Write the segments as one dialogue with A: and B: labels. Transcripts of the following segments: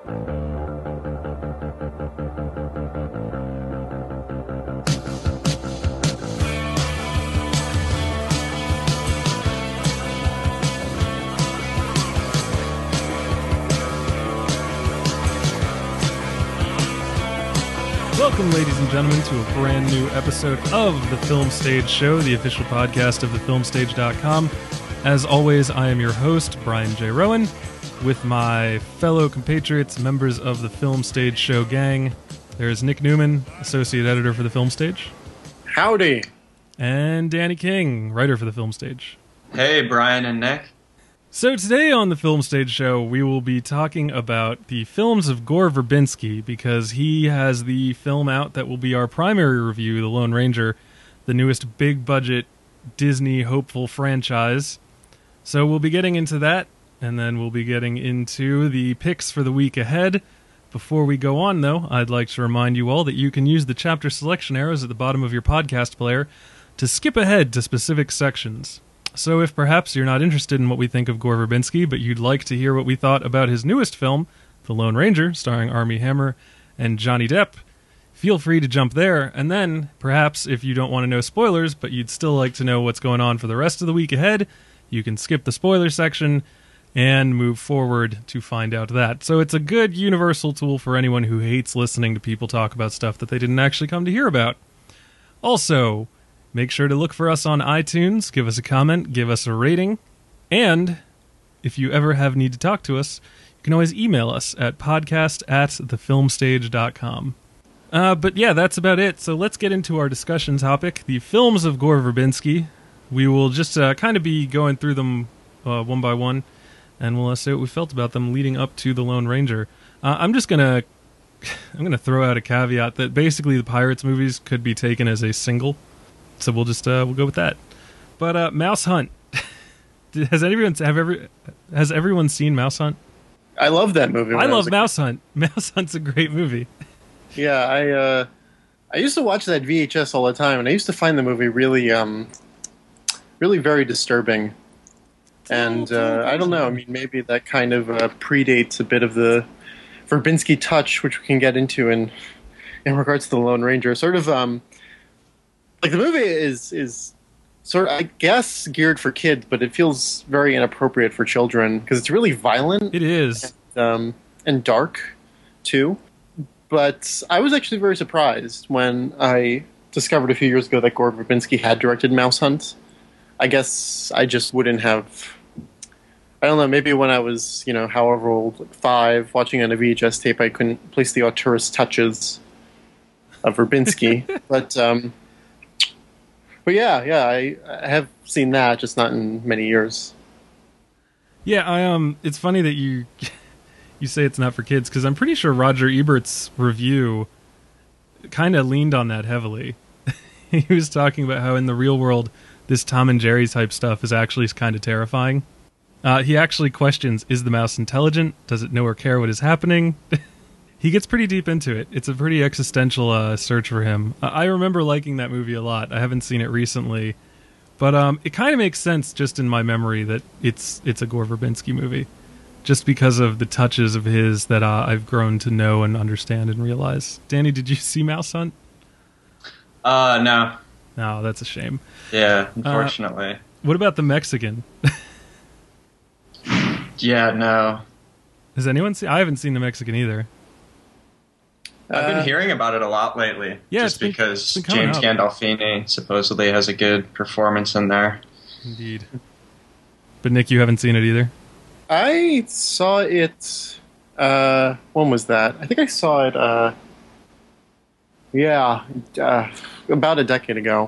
A: Welcome, ladies and gentlemen, to a brand new episode of The Film Stage Show, the official podcast of thefilmstage.com. As always, I am your host, Brian J. Rowan, with my fellow compatriots, members of the Film Stage Show gang. There's Nick Newman, associate editor for The Film Stage.
B: Howdy.
A: And Danny King, writer for The Film Stage.
C: Hey, Brian and Nick.
A: So today on the Film Stage Show, we will be talking about the films of Gore Verbinski, because he has the film out that will be our primary review, The Lone Ranger, the newest big-budget Disney hopeful franchise. So we'll be getting into that, and then we'll be getting into the picks for the week ahead. Before we go on, though, I'd like to remind you all that you can use the chapter selection arrows at the bottom of your podcast player to skip ahead to specific sections. So if perhaps you're not interested in what we think of Gore Verbinski, but you'd like to hear what we thought about his newest film, The Lone Ranger, starring Armie Hammer and Johnny Depp, feel free to jump there. And then, perhaps, if you don't want to know spoilers, but you'd still like to know what's going on for the rest of the week ahead, you can skip the spoiler section and move forward to find out that. So it's a good universal tool for anyone who hates listening to people talk about stuff that they didn't actually come to hear about. Also, make sure to look for us on iTunes, give us a comment, give us a rating, and if you ever have need to talk to us, you can always email us at podcast@thefilmstage.com. But yeah, that's about it. So let's get into our discussion topic, the films of Gore Verbinski. We will just kind of be going through them one by one, and we'll say what we felt about them leading up to The Lone Ranger. I'm gonna throw out a caveat that basically the Pirates movies could be taken as a single. So we'll just we'll go with that. But Mouse Hunt, has everyone seen Mouse Hunt?
B: I love that movie.
A: I love Mouse Hunt. Mouse Hunt's a great movie.
B: Yeah, I used to watch that VHS all the time, and I used to find the movie really very disturbing. And I don't know. I mean, maybe that kind of predates a bit of the Verbinski touch, which we can get into in regards to The Lone Ranger. Sort of. Like, the movie is sort of, I guess, geared for kids, but it feels very inappropriate for children because it's really violent.
A: It is.
B: And dark, too. But I was actually very surprised when I discovered a few years ago that Gore Verbinski had directed Mouse Hunt. I guess I just wouldn't have... I don't know, maybe when I was, however old, like 5, watching on a VHS tape, I couldn't place the auteurist touches of Verbinski. But yeah, I have seen that, just not in many years.
A: Yeah, it's funny that you say it's not for kids, because I'm pretty sure Roger Ebert's review kind of leaned on that heavily. He was talking about how in the real world, this Tom and Jerry type stuff is actually kind of terrifying. He actually questions, is the mouse intelligent? Does it know or care what is happening? He gets pretty deep into it. It's a pretty existential search for him. I remember liking that movie a lot. I haven't seen it recently, but it kind of makes sense just in my memory that it's a Gore Verbinski movie, just because of the touches of his that I've grown to know and understand and realize. Danny, did you see Mouse Hunt?
C: No.
A: No, that's a shame.
C: Yeah, unfortunately.
A: What about The Mexican?
C: Yeah, no.
A: Has anyone seen? I haven't seen The Mexican either.
C: I've been hearing about it a lot lately, just because James Gandolfini supposedly has a good performance in there.
A: Indeed. But Nick, you haven't seen it either?
B: I saw it, when was that? I think I saw it, about a decade ago.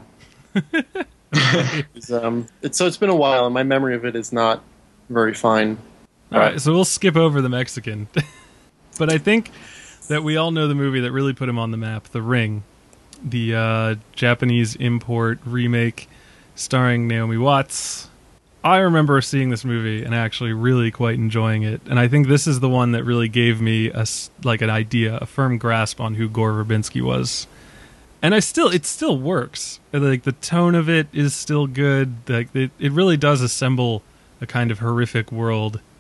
B: It's been a while, and my memory of it is not very fine.
A: Alright, so we'll skip over The Mexican. But I think that we all know the movie that really put him on the map, The Ring, the Japanese import remake starring Naomi Watts. I remember seeing this movie and actually really quite enjoying it, and I think this is the one that really gave me an idea, a firm grasp on who Gore Verbinski was. And it still works. Like, the tone of it is still good. Like, it really does assemble a kind of horrific world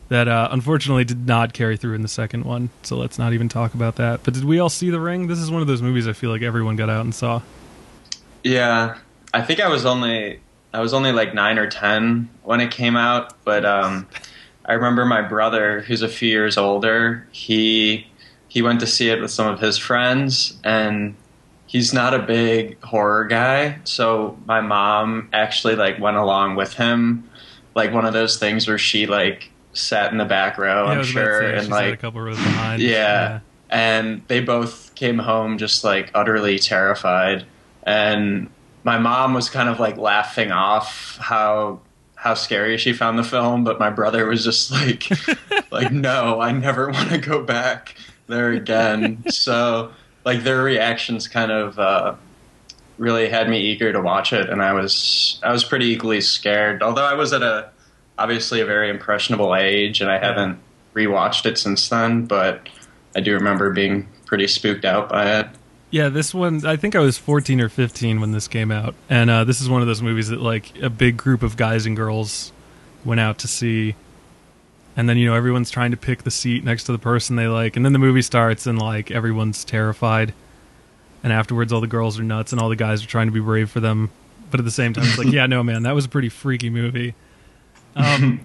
A: that unfortunately did not carry through in the second one, so let's not even talk about that. But did we all see The Ring? This is one of those movies I feel like everyone got out and saw.
C: Yeah, I think I was only like 9 or 10 when it came out, but I remember my brother, who's a few years older, he went to see it with some of his friends, and he's not a big horror guy, so my mom actually like went along with him, like one of those things where she like sat in the back row, I'm sure, and like
A: a couple rows behind.
C: Yeah, and they both came home just like utterly terrified, and my mom was kind of like laughing off how scary she found the film, but my brother was just like like, no, I never want to go back there again. So like their reactions kind of really had me eager to watch it, and I was pretty equally scared, although I was at obviously a very impressionable age, and I haven't rewatched it since then, but I do remember being pretty spooked out by it.
A: Yeah, this one, I think I was 14 or 15 when this came out, and this is one of those movies that like a big group of guys and girls went out to see, and then, you know, everyone's trying to pick the seat next to the person they like, and then the movie starts and like everyone's terrified, and afterwards all the girls are nuts and all the guys are trying to be brave for them, but at the same time it's like, yeah, no man, that was a pretty freaky movie. And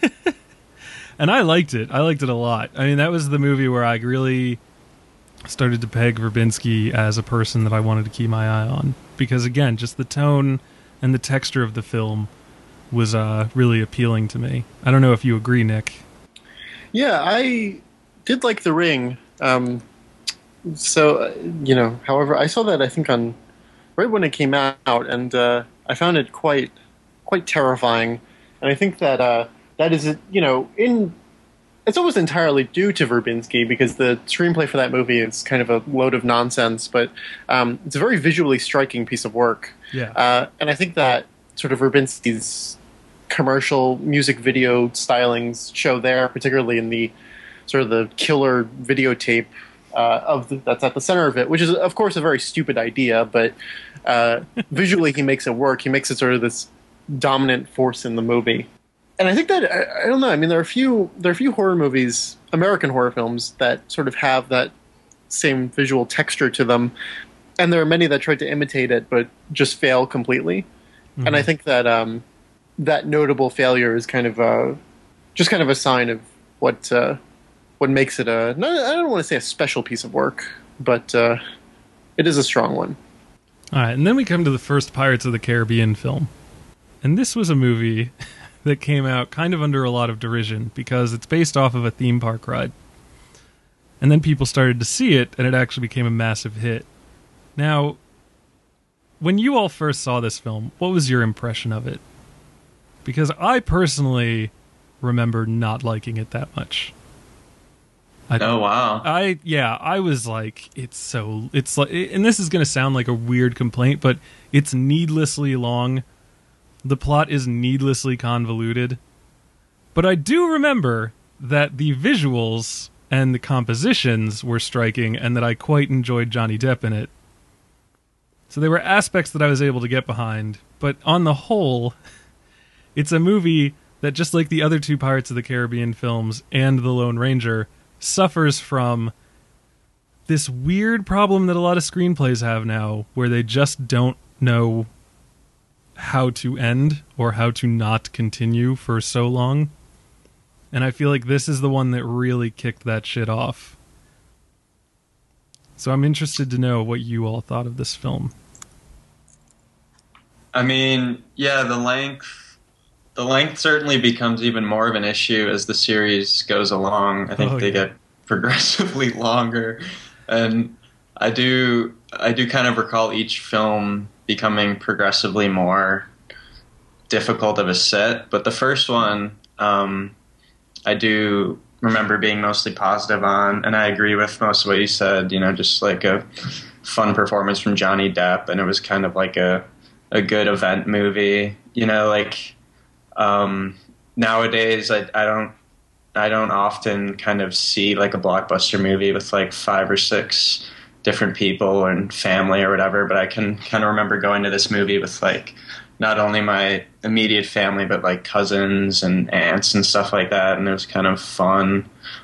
A: I liked it a lot. I mean, that was the movie where I really started to peg Verbinski as a person that I wanted to keep my eye on, because again, just the tone and the texture of the film was really appealing to me. I don't know if you agree, Nick.
B: Yeah, I did like The Ring. You know, however, I saw that I think on right when it came out, and I found it quite terrifying. And I think that that is, you know, it's almost entirely due to Verbinski, because the screenplay for that movie is kind of a load of nonsense, but it's a very visually striking piece of work.
A: Yeah.
B: And I think that sort of Verbinski's commercial music video stylings show there, particularly in the sort of the killer videotape that's at the center of it, which is, of course, a very stupid idea, but visually he makes it work. He makes it sort of this dominant force in the movie. And I think that, I don't know, I mean, there are a few horror movies, American horror films, that sort of have that same visual texture to them, and there are many that try to imitate it but just fail completely. Mm-hmm. And I think that that notable failure is kind of just kind of a sign of what makes it I don't want to say a special piece of work, but it is a strong one.
A: All right, and then we come to the first Pirates of the Caribbean film. And this was a movie that came out kind of under a lot of derision because it's based off of a theme park ride. And then people started to see it, and it actually became a massive hit. Now, when you all first saw this film, what was your impression of it? Because I personally remember not liking it that much.
C: Oh, wow.
A: I was like, it's like, and this is going to sound like a weird complaint, but it's needlessly long. The plot is needlessly convoluted. But I do remember that the visuals and the compositions were striking, and that I quite enjoyed Johnny Depp in it. So there were aspects that I was able to get behind, but on the whole, it's a movie that, just like the other two Pirates of the Caribbean films and The Lone Ranger, suffers from this weird problem that a lot of screenplays have now, where they just don't know how to end or how to not continue for so long. And I feel like this is the one that really kicked that shit off. So I'm interested to know what you all thought of this film.
C: I mean, yeah, the length certainly becomes even more of an issue as the series goes along. I think they get progressively longer, and I do kind of recall each film becoming progressively more difficult of a sit. But the first one, I do remember being mostly positive on, and I agree with most of what you said. You know, just like a fun performance from Johnny Depp, and it was kind of like a good event movie. You know, like nowadays I don't often kind of see like a blockbuster movie with like 5 or 6 different people and family or whatever, but I can kind of remember going to this movie with like not only my immediate family, but like cousins and aunts and stuff like that, and it was kind of fun.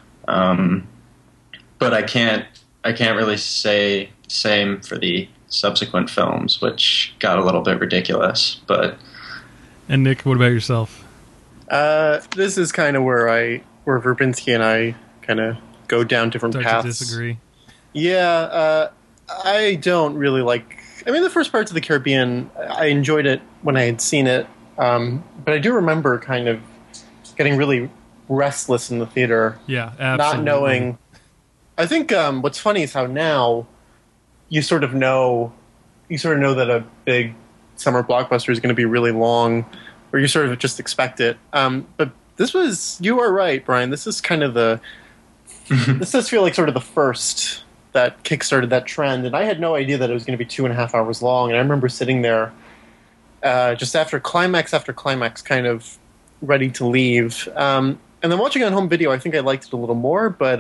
C: But I can't really say same for the subsequent films, which got a little bit ridiculous. But
A: And Nick, what about yourself?
B: This is kind of where Verbinski and I kind of go down different
A: Start
B: paths.
A: to disagree.
B: Yeah, I don't really like. I mean, the first parts of the Caribbean, I enjoyed it when I had seen it, but I do remember kind of getting really restless in the theater,
A: Yeah, absolutely.
B: not knowing. I think what's funny is how now you sort of know that a big summer blockbuster is going to be really long, or you sort of just expect it. But you are right, Brian. This is kind of this does feel like sort of the first that kickstarted that trend, and I had no idea that it was going to be 2.5 hours long. And I remember sitting there just after climax, kind of ready to leave. And then watching it on home video, I think I liked it a little more, but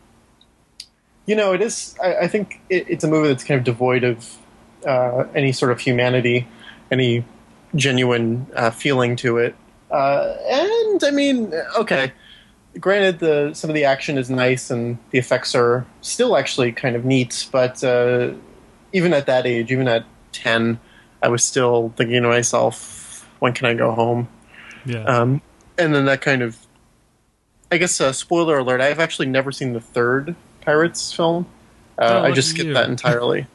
B: it is. I think it's a movie that's kind of devoid of any sort of humanity, any genuine feeling to it. And I mean, okay, granted, some of the action is nice and the effects are still actually kind of neat, but even at that age, even at 10, I was still thinking to myself, when can I go home?
A: Yeah.
B: And then that kind of, I guess, spoiler alert, I've actually never seen the third Pirates film. I just skipped that entirely,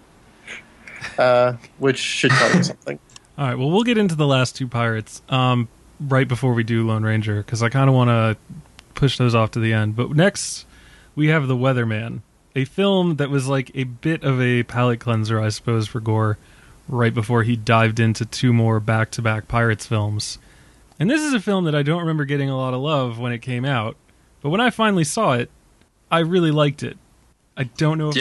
B: which should tell you something.
A: All right, well, we'll get into the last two Pirates right before we do Lone Ranger, because I kind of want to push those off to the end. But next, we have The Weatherman, a film that was like a bit of a palate cleanser, I suppose, for Gore, right before he dived into two more back-to-back Pirates films. And this is a film that I don't remember getting a lot of love when it came out, but when I finally saw it, I really liked it. I don't know if
C: The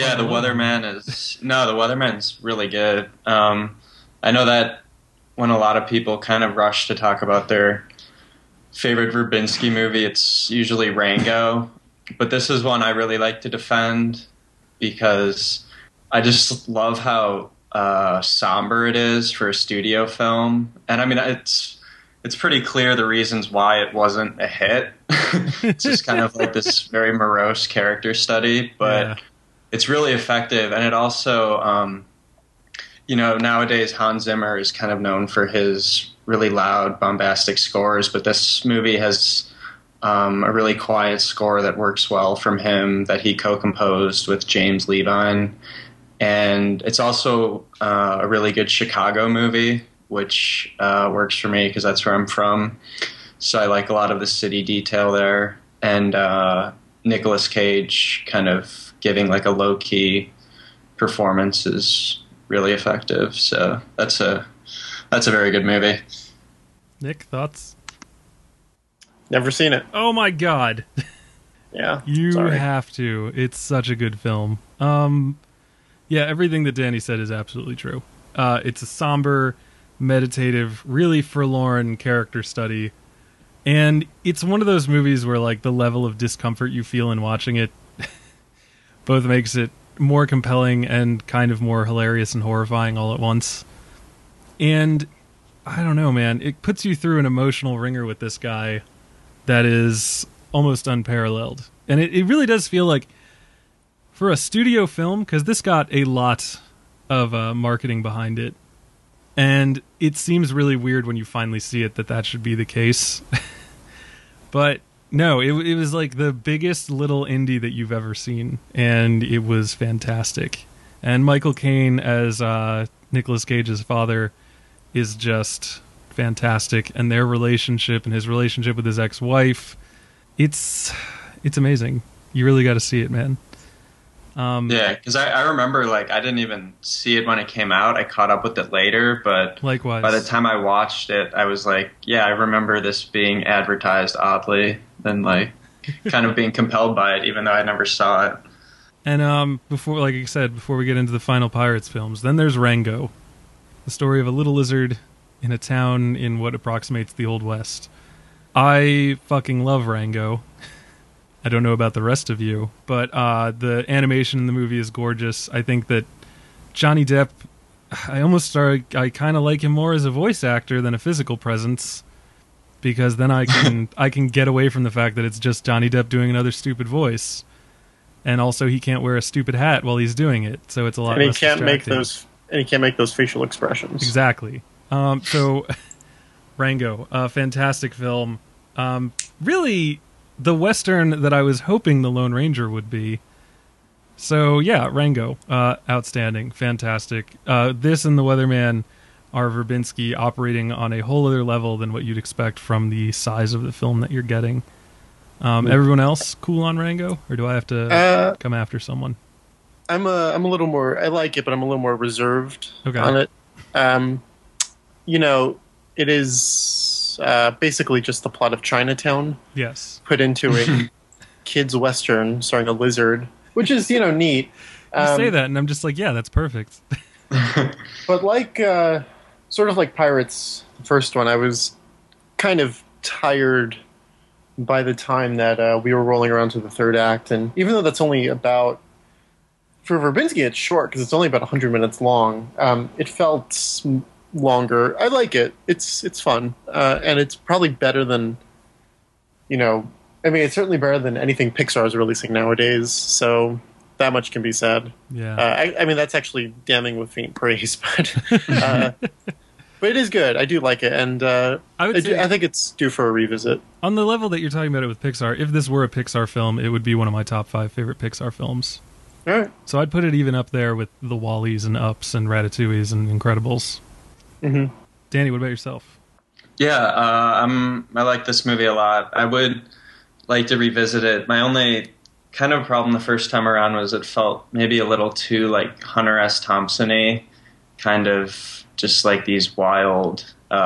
C: Weatherman's really good. I know that when a lot of people kind of rush to talk about their favorite Verbinski movie, it's usually Rango, but this is one I really like to defend because I just love how somber it is for a studio film. And I mean, it's pretty clear the reasons why it wasn't a hit. It's just kind of like this very morose character study, but it's really effective. And it also, nowadays Hans Zimmer is kind of known for his really loud, bombastic scores, but this movie has a really quiet score that works well from him that he co-composed with James Levine. And it's also a really good Chicago movie, which works for me because that's where I'm from. So I like a lot of the city detail there. And Nicolas Cage kind of giving like a low-key performance is really effective. So that's a very good movie.
A: Nick, thoughts?
B: Never seen it.
A: Oh my god.
B: Yeah.
A: You
B: sorry.
A: have to. It's such a good film. Yeah, everything that Danny said is absolutely true. It's a somber, meditative, really forlorn character study. And it's one of those movies where like the level of discomfort you feel in watching it both makes it more compelling and kind of more hilarious and horrifying all at once. And I don't know, man, it puts you through an emotional ringer with this guy that is almost unparalleled. And it really does feel like, for a studio film, because this got a lot of marketing behind it, and it seems really weird when you finally see it that should be the case. But no, it was like the biggest little indie that you've ever seen, and it was fantastic. And Michael Caine as Nicolas Cage's father is just fantastic, and their relationship and his relationship with his ex-wife, it's amazing. You really got to see it, man.
C: Yeah, because I remember, like, I didn't even see it when it came out. I caught up with it later, but
A: likewise,
C: by the time I watched it, I was like, yeah, I remember this being advertised oddly, and like kind of being compelled by it, even though I never saw it.
A: And before, like I said, before we get into the final Pirates films, then there's Rango, the story of a little lizard in a town in what approximates the Old West. I fucking love Rango. I don't know about the rest of you, but the animation in the movie is gorgeous. I think that Johnny Depp I kind of like him more as a voice actor than a physical presence, because then I can get away from the fact that it's just Johnny Depp doing another stupid voice, and also he can't wear a stupid hat while he's doing it, so it's a lot.
B: And he
A: less
B: can't make
A: distracting.
B: he can't make those facial expressions.
A: Exactly. So, Rango, fantastic film. Really, the Western that I was hoping The Lone Ranger would be. So, yeah, Rango, outstanding, fantastic. This and The Weatherman are Verbinski operating on a whole other level than what you'd expect from the size of the film that you're getting. Everyone else cool on Rango, or do I have to come after someone?
B: I'm a little more. I like it, but I'm a little more reserved on it. It is basically just the plot of Chinatown.
A: Yes.
B: Put into a kids' western starring a lizard, which is neat.
A: You say that, and I'm just like, yeah, that's perfect.
B: But sort of like Pirates, the first one, I was kind of tired by the time that we were rolling around to the third act, and even though that's only about. For Verbinski, it's short because it's only about 100 minutes long. It felt longer. I like it. It's fun, and it's probably better than, it's certainly better than anything Pixar is releasing nowadays. So that much can be said.
A: Yeah.
B: I mean, that's actually damning with faint praise, but it is good. I do like it, and I think it's due for a revisit.
A: On the level that you're talking about it with Pixar, if this were a Pixar film, it would be one of my top 5 favorite Pixar films.
B: All right.
A: So I'd put it even up there with the Wall-E's and Ups and Ratatouille's and Incredibles.
B: Mm-hmm.
A: Danny, what about yourself?
C: Yeah, I like this movie a lot. I would like to revisit it. My only kind of problem the first time around was it felt maybe a little too like Hunter S. Thompson-y, kind of just like these wild,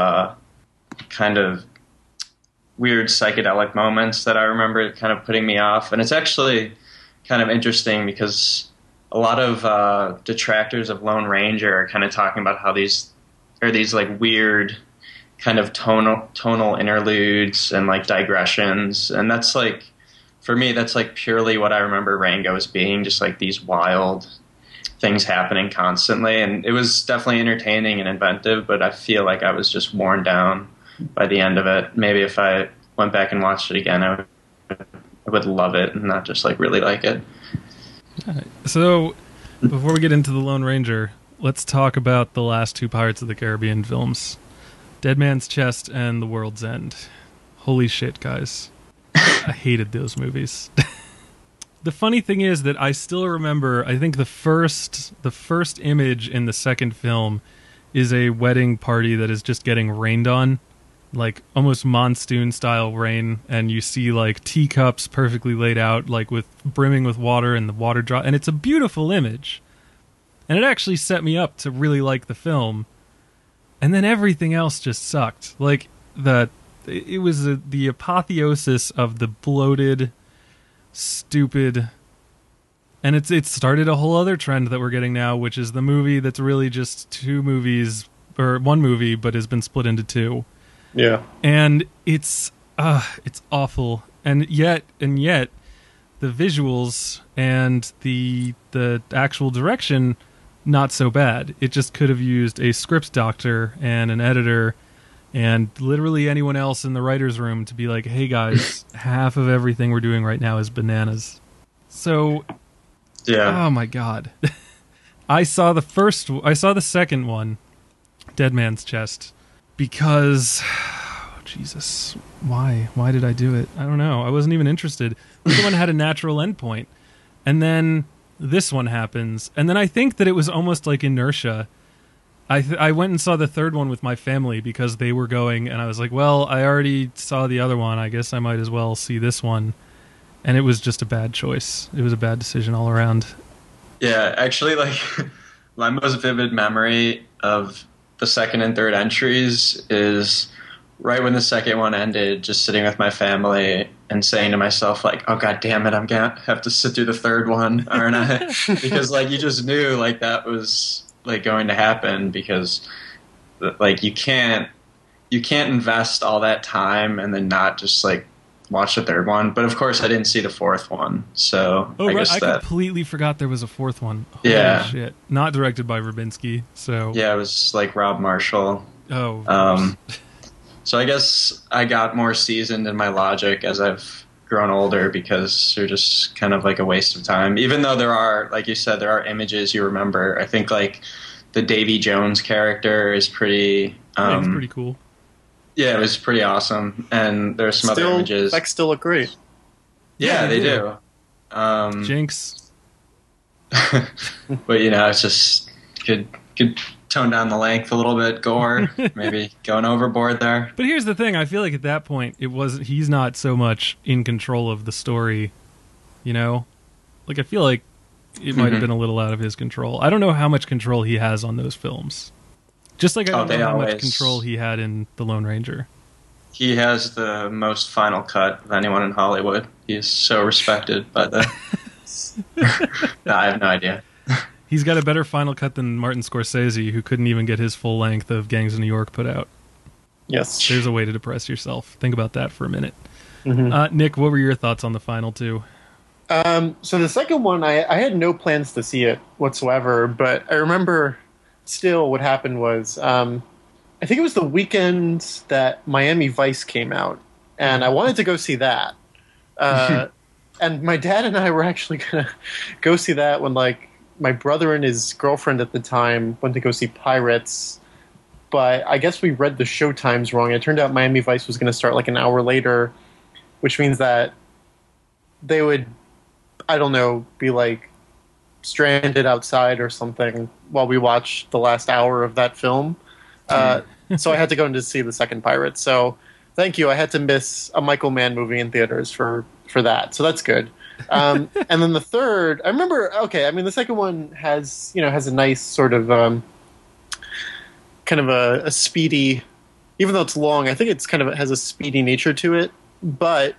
C: kind of weird psychedelic moments that I remember kind of putting me off. And it's actually kind of interesting because a lot of detractors of Lone Ranger are kind of talking about how these are these like weird kind of tonal interludes and like digressions, and that's like, for me, that's like purely what I remember Rango as being, just like these wild things happening constantly. And it was definitely entertaining and inventive, but I feel like I was just worn down by the end of it. Maybe if I went back and watched it again, I would love it and not just like really like it.
A: So before we get into the Lone Ranger, let's talk about the last 2 Pirates of the Caribbean films, Dead Man's Chest and The World's End. Holy shit, guys. I hated those movies. The funny thing is that I still remember, I think the first image in the second film is a wedding party that is just getting rained on, like almost monsoon style rain, and you see like teacups perfectly laid out, like with brimming with water, and the water drop, and it's a beautiful image. And it actually set me up to really like the film. And then everything else just sucked. Like it was the apotheosis of the bloated, stupid, and it started a whole other trend that we're getting now, which is the movie that's really just 2 movies, or 1 movie, but has been split into 2.
B: Yeah.
A: And it's awful. And yet the visuals and the actual direction, not so bad. It just could have used a script doctor and an editor and literally anyone else in the writer's room to be like, hey guys, half of everything we're doing right now is bananas. So,
C: yeah.
A: Oh my god. I saw the second one, Dead Man's Chest, because, Jesus, why did I do it? I don't know. I wasn't even interested. The other one had a natural endpoint, and then this one happens, and then I think that it was almost like inertia. I went and saw the third one with my family because they were going, and I was like, well, I already saw the other one, I guess I might as well see this one. And it was just a bad choice. It was a bad decision all around.
C: Yeah, actually, like, my most vivid memory of the second and third entries is right when the second one ended, just sitting with my family and saying to myself, like, oh, god damn it, I'm going to have to sit through the third one, aren't I? Because, like, you just knew, like, that was, like, going to happen, because, like, you can't invest all that time and then not just, like, watch the third one. But of course, I didn't see the fourth one, so
A: Oh,
C: I
A: right.
C: guess
A: I
C: that.
A: completely forgot there was a fourth one. Holy
C: Yeah.
A: shit. Not directed by Verbinski, so...
C: Yeah, it was like Rob Marshall.
A: Oh, of
C: Um,
A: course.
C: So I guess I got more seasoned in my logic as I've grown older because they're just kind of like a waste of time. Even though there are, like you said, there are images you remember. I think like the Davy Jones character is pretty.
A: Yeah, it's pretty cool.
C: Yeah, it was pretty awesome, and there's some other images.
B: Effects still look great.
C: Yeah, they
A: do.
C: do.
A: Jinx.
C: But it's just could tone down the length a little bit, gore, maybe going overboard there.
A: But here's the thing, I feel like at that point he's not so much in control of the story, Like I feel like it might have been a little out of his control. I don't know how much control he has on those films. Just like I don't know how much control he had in The Lone Ranger.
C: He has the most final cut of anyone in Hollywood. He's so respected by the... No, I have no idea.
A: He's got a better final cut than Martin Scorsese, who couldn't even get his full length of Gangs of New York put out.
B: Yes.
A: There's a way to depress yourself. Think about that for a minute.
B: Mm-hmm.
A: Nick, what were your thoughts on the final two?
B: So the second one, I had no plans to see it whatsoever, but I remember still what happened was, I think it was the weekend that Miami Vice came out, and I wanted to go see that. And my dad and I were actually going to go see that when, like, my brother and his girlfriend at the time went to go see Pirates, but I guess we read the show times wrong. It turned out Miami Vice was going to start like an hour later, which means that they would, I don't know, be like stranded outside or something while we watched the last hour of that film. So I had to go in to see the second Pirates. So thank you. I had to miss a Michael Mann movie in theaters for that. So that's good. And then the third, I remember, okay, I mean, the second one has a nice sort of kind of a speedy, even though it's long, I think it's kind of has a speedy nature to it. But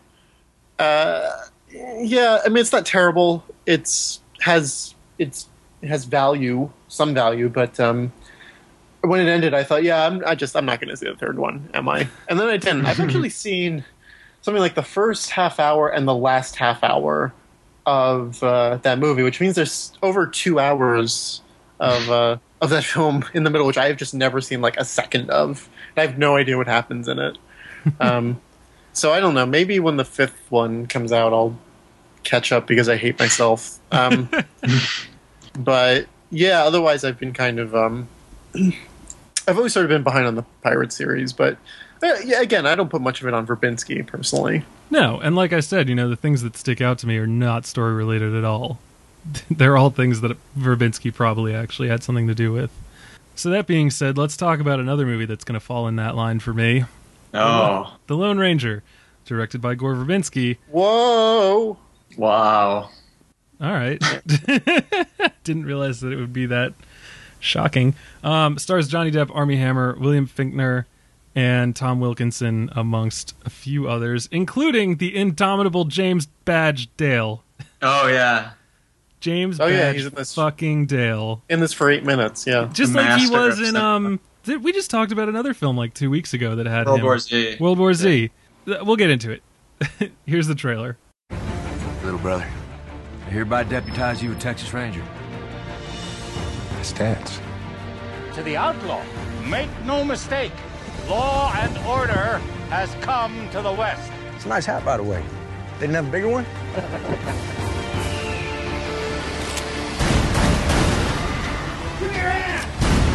B: yeah, I mean, it's not terrible. It has value, some value, but when it ended, I thought, yeah, I'm not going to see the third one, am I? And then I didn't. I've actually seen something like the first half hour and the last half hour of that movie, which means there's over 2 hours of that film in the middle, which I have just never seen like a second of. And I have no idea what happens in it. So I don't know. Maybe when the fifth one comes out, I'll catch up because I hate myself. But yeah, otherwise I've been kind of I've always sort of been behind on the Pirate series, but yeah, again, I don't put much of it on Verbinski personally.
A: No, and like I said, the things that stick out to me are not story related at all. They're all things that Verbinski probably actually had something to do with. So that being said, let's talk about another movie that's going to fall in that line for me.
C: Oh.
A: The Lone Ranger, directed by Gore Verbinski.
B: Whoa!
C: Wow.
A: All right. Didn't realize that it would be that shocking. Stars Johnny Depp, Armie Hammer, William Fichtner, and Tom Wilkinson, amongst a few others, including the indomitable James Badge Dale.
C: Oh, yeah.
A: James Badge
B: he's in this,
A: fucking Dale.
B: In this for 8 minutes, yeah.
A: Just like he was in... we just talked about another film like 2 weeks ago that had
C: World
A: him.
C: War Z.
A: World War Z. We'll get into it. Here's the trailer.
D: Little brother, I hereby deputize you a Texas Ranger. I stands.
E: To the outlaw, make no mistake, law and order has come to the West.
F: It's a nice hat, by the way. They didn't have a bigger one?
E: Give me your hand!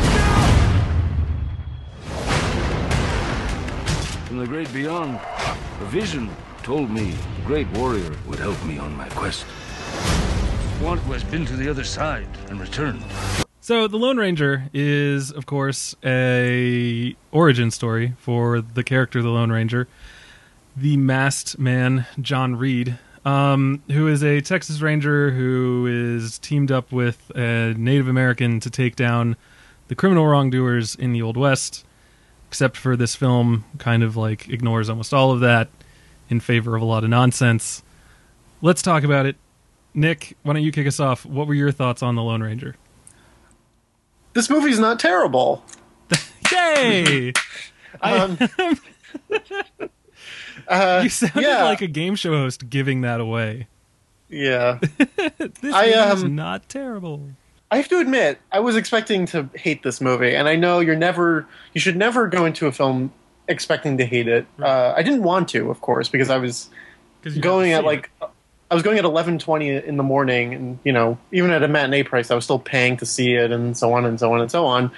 G: From the great beyond, a vision told me a great warrior would help me on my quest. One who has been to the other side and returned.
A: So, The Lone Ranger is, of course, a origin story for the character of the Lone Ranger, the masked man, John Reed, who is a Texas Ranger who is teamed up with a Native American to take down the criminal wrongdoers in the Old West, except for this film kind of like ignores almost all of that in favor of a lot of nonsense. Let's talk about it. Nick, why don't you kick us off? What were your thoughts on The Lone Ranger?
B: This movie's not terrible.
A: Yay! You sounded
B: yeah.
A: like a game show host giving that away.
B: Yeah.
A: This movie is not terrible.
B: I have to admit, I was expecting to hate this movie, and I know you should never go into a film expecting to hate it.
A: Right.
B: I didn't want to, of course, because I was going at I was going at 11:20 in the morning, and even at a matinee price, I was still paying to see it, and so on and so on and so on.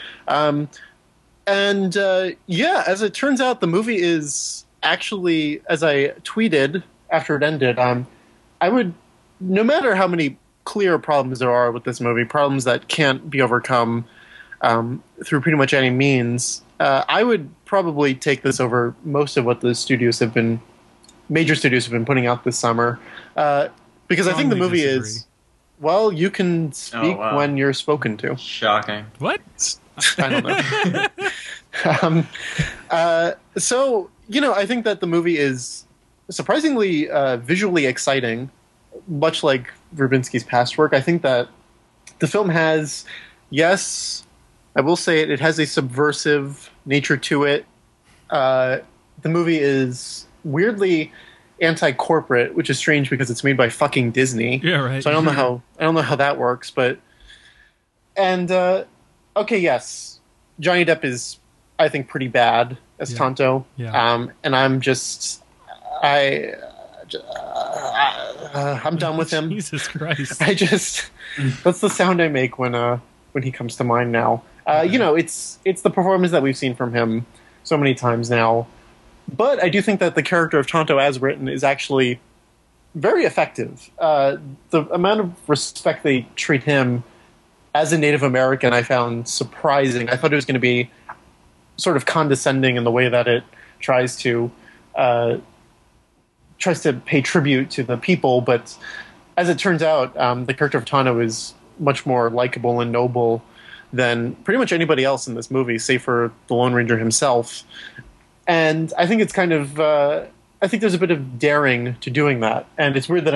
B: As it turns out, the movie is actually, as I tweeted after it ended, I would, no matter how many clear problems there are with this movie, problems that can't be overcome through pretty much any means, I would probably take this over most of what the major studios have been putting out this summer. Because I think the movie is, well, you can speak when you're spoken to.
C: Shocking.
A: What?
B: I don't know. I think that the movie is surprisingly visually exciting, much like Verbinski's past work. I think that the film has, yes, I will say it has a subversive nature to it. The movie is weirdly anti-corporate, which is strange because it's made by fucking Disney.
A: Yeah, right.
B: So I don't know how that works, but yes, Johnny Depp is, I think, pretty bad as Tonto.
A: Yeah.
B: And I'm done with him.
A: Jesus Christ.
B: That's the sound I make when he comes to mind now. It's the performance that we've seen from him so many times now. But I do think that the character of Tonto as written is actually very effective. The amount of respect they treat him as a Native American I found surprising. I thought it was going to be sort of condescending in the way that it tries to pay tribute to the people, but as it turns out, the character of Tonto is much more likable and noble than pretty much anybody else in this movie, save for the Lone Ranger himself. And I think it's kind of, I think there's a bit of daring to doing that. And it's weird that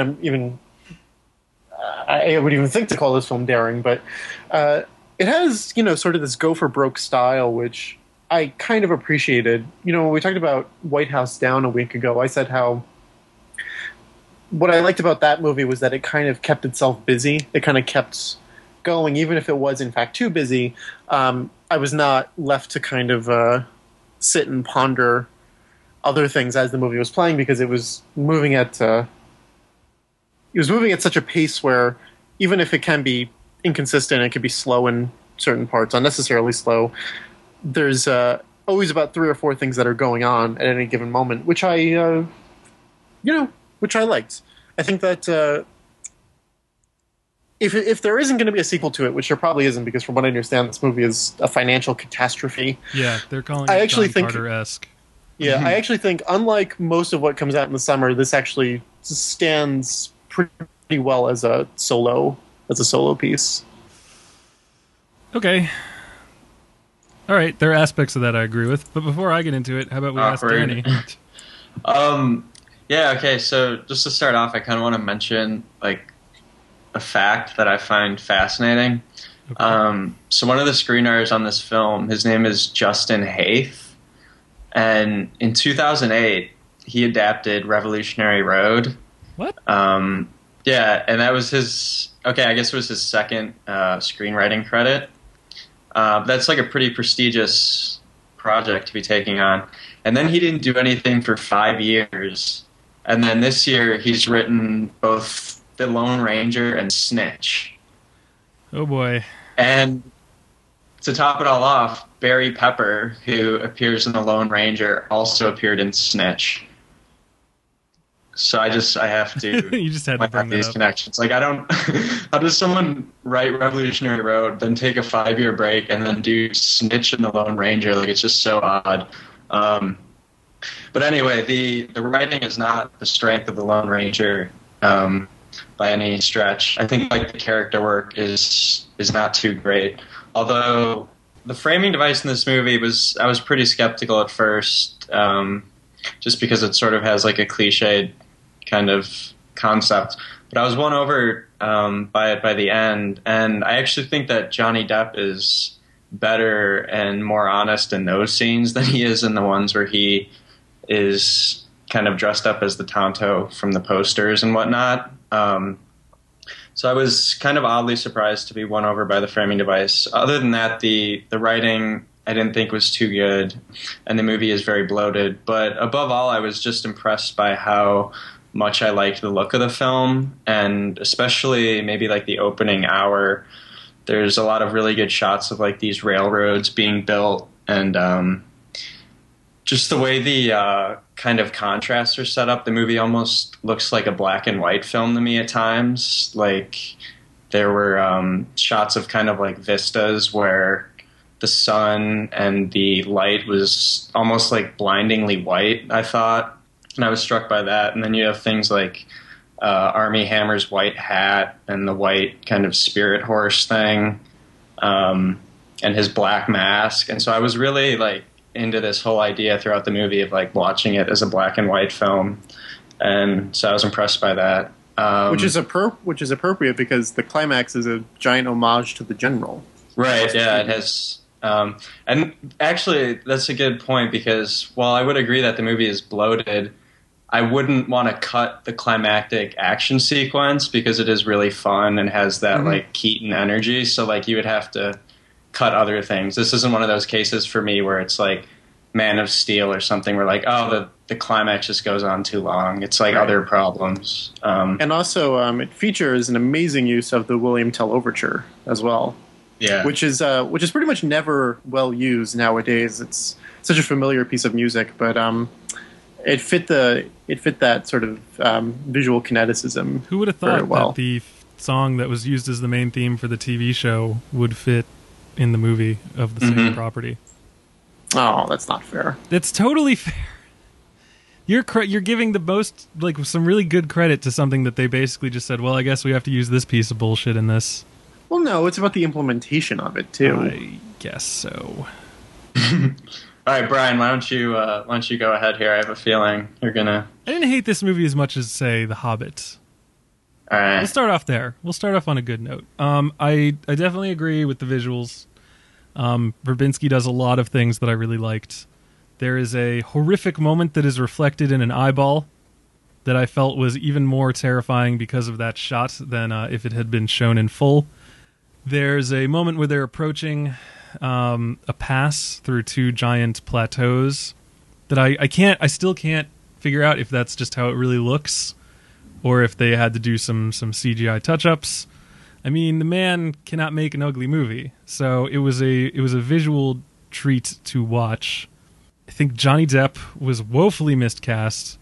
B: I would even think to call this film daring, but it has, sort of this go for broke style, which I kind of appreciated. When we talked about White House Down a week ago, I said how what I liked about that movie was that it kind of kept itself busy. It kind of kept going, even if it was in fact too busy. I was not left to kind of sit and ponder other things as the movie was playing, because it was moving at such a pace where even if it can be inconsistent, it can be slow in certain parts, unnecessarily slow. There's always about 3 or 4 things that are going on at any given moment, which I liked. I think that if there isn't going to be a sequel to it, which there probably isn't, because from what I understand, this movie is a financial catastrophe.
A: Yeah, they're calling it John Carter-esque.
B: Yeah, I actually think, unlike most of what comes out in the summer, this actually stands pretty well as a solo piece.
A: Okay. All right, there are aspects of that I agree with, but before I get into it, how about we ask Danny?
C: Yeah, okay, so just to start off, I kind of want to mention, a fact that I find fascinating. Okay. So one of the screenwriters on this film, his name is Justin Haith, and in 2008, he adapted Revolutionary Road.
A: What?
C: Yeah, and that was his second screenwriting credit. That's a pretty prestigious project to be taking on. And then he didn't do anything for 5 years. And then this year, he's written both The Lone Ranger and Snitch.
A: Oh, boy.
C: And to top it all off, Barry Pepper, who appears in The Lone Ranger, also appeared in Snitch. So I have to.
A: You just had to bring
C: these
A: that up.
C: Connections. How does someone write Revolutionary Road, then take a 5-year break, and then do Snitch and The Lone Ranger? It's just so odd. But anyway, the writing is not the strength of The Lone Ranger by any stretch. I think the character work is not too great. Although the framing device in this movie I was pretty skeptical at first, just because it sort of has a cliched kind of concept. But I was won over by it by the end, and I actually think that Johnny Depp is better and more honest in those scenes than he is in the ones where he is kind of dressed up as the Tonto from the posters and whatnot. So I was kind of oddly surprised to be won over by the framing device. Other than that, the writing I didn't think was too good, and the movie is very bloated. But above all, I was just impressed by how much I liked the look of the film, and especially maybe like the opening hour. There's a lot of really good shots of like these railroads being built, and just the way the kind of contrasts are set up. The movie almost looks like a black and white film to me at times. Like there were shots of kind of like vistas where the sun and the light was almost like blindingly white, I thought. And I was struck by that. And then you have things like Armie Hammer's white hat and the white kind of spirit horse thing, and his black mask. And so I was really like into this whole idea throughout the movie of like watching it as a black and white film. And so I was impressed by that.
B: Which is appropriate because the climax is a giant homage to the General.
C: Right, yeah, it has. And actually, that's a good point because while I would agree that the movie is bloated, I wouldn't want to cut the climactic action sequence because it is really fun and has that like Keaton energy. So like you would have to cut other things. This isn't one of those cases for me where it's like Man of Steel or something where like, oh, the climax just goes on too long. It's like other problems.
B: And also it features an amazing use of the William Tell Overture as well.
C: Yeah.
B: Which is pretty much never well used nowadays. It's such a familiar piece of music, but it fit that sort of visual kineticism.
A: Who would have thought that the song that was used as the main theme for the TV show would fit in the movie of the same property?
B: Oh, that's not fair.
A: That's totally fair. You're giving the most, like, some really good credit to something that they basically just said, well, I guess we have to use this piece of bullshit in this.
B: Well, no, it's about the implementation of it, too.
A: I guess so.
C: All right, Brian, why don't you go ahead here? I have a feeling you're gonna...
A: I didn't hate this movie as much as, say, The Hobbit.
C: All right.
A: We'll start off there. We'll start off on a good note. I definitely agree with the visuals. Verbinski does a lot of things that I really liked. There is a horrific moment that is reflected in an eyeball that I felt was even more terrifying because of that shot than if it had been shown in full. There's a moment where they're approaching a pass through two giant plateaus that I still can't figure out if that's just how it really looks or if they had to do some CGI touch-ups. I mean, the man cannot make an ugly movie, so it was a visual treat to watch. I think Johnny Depp was woefully miscast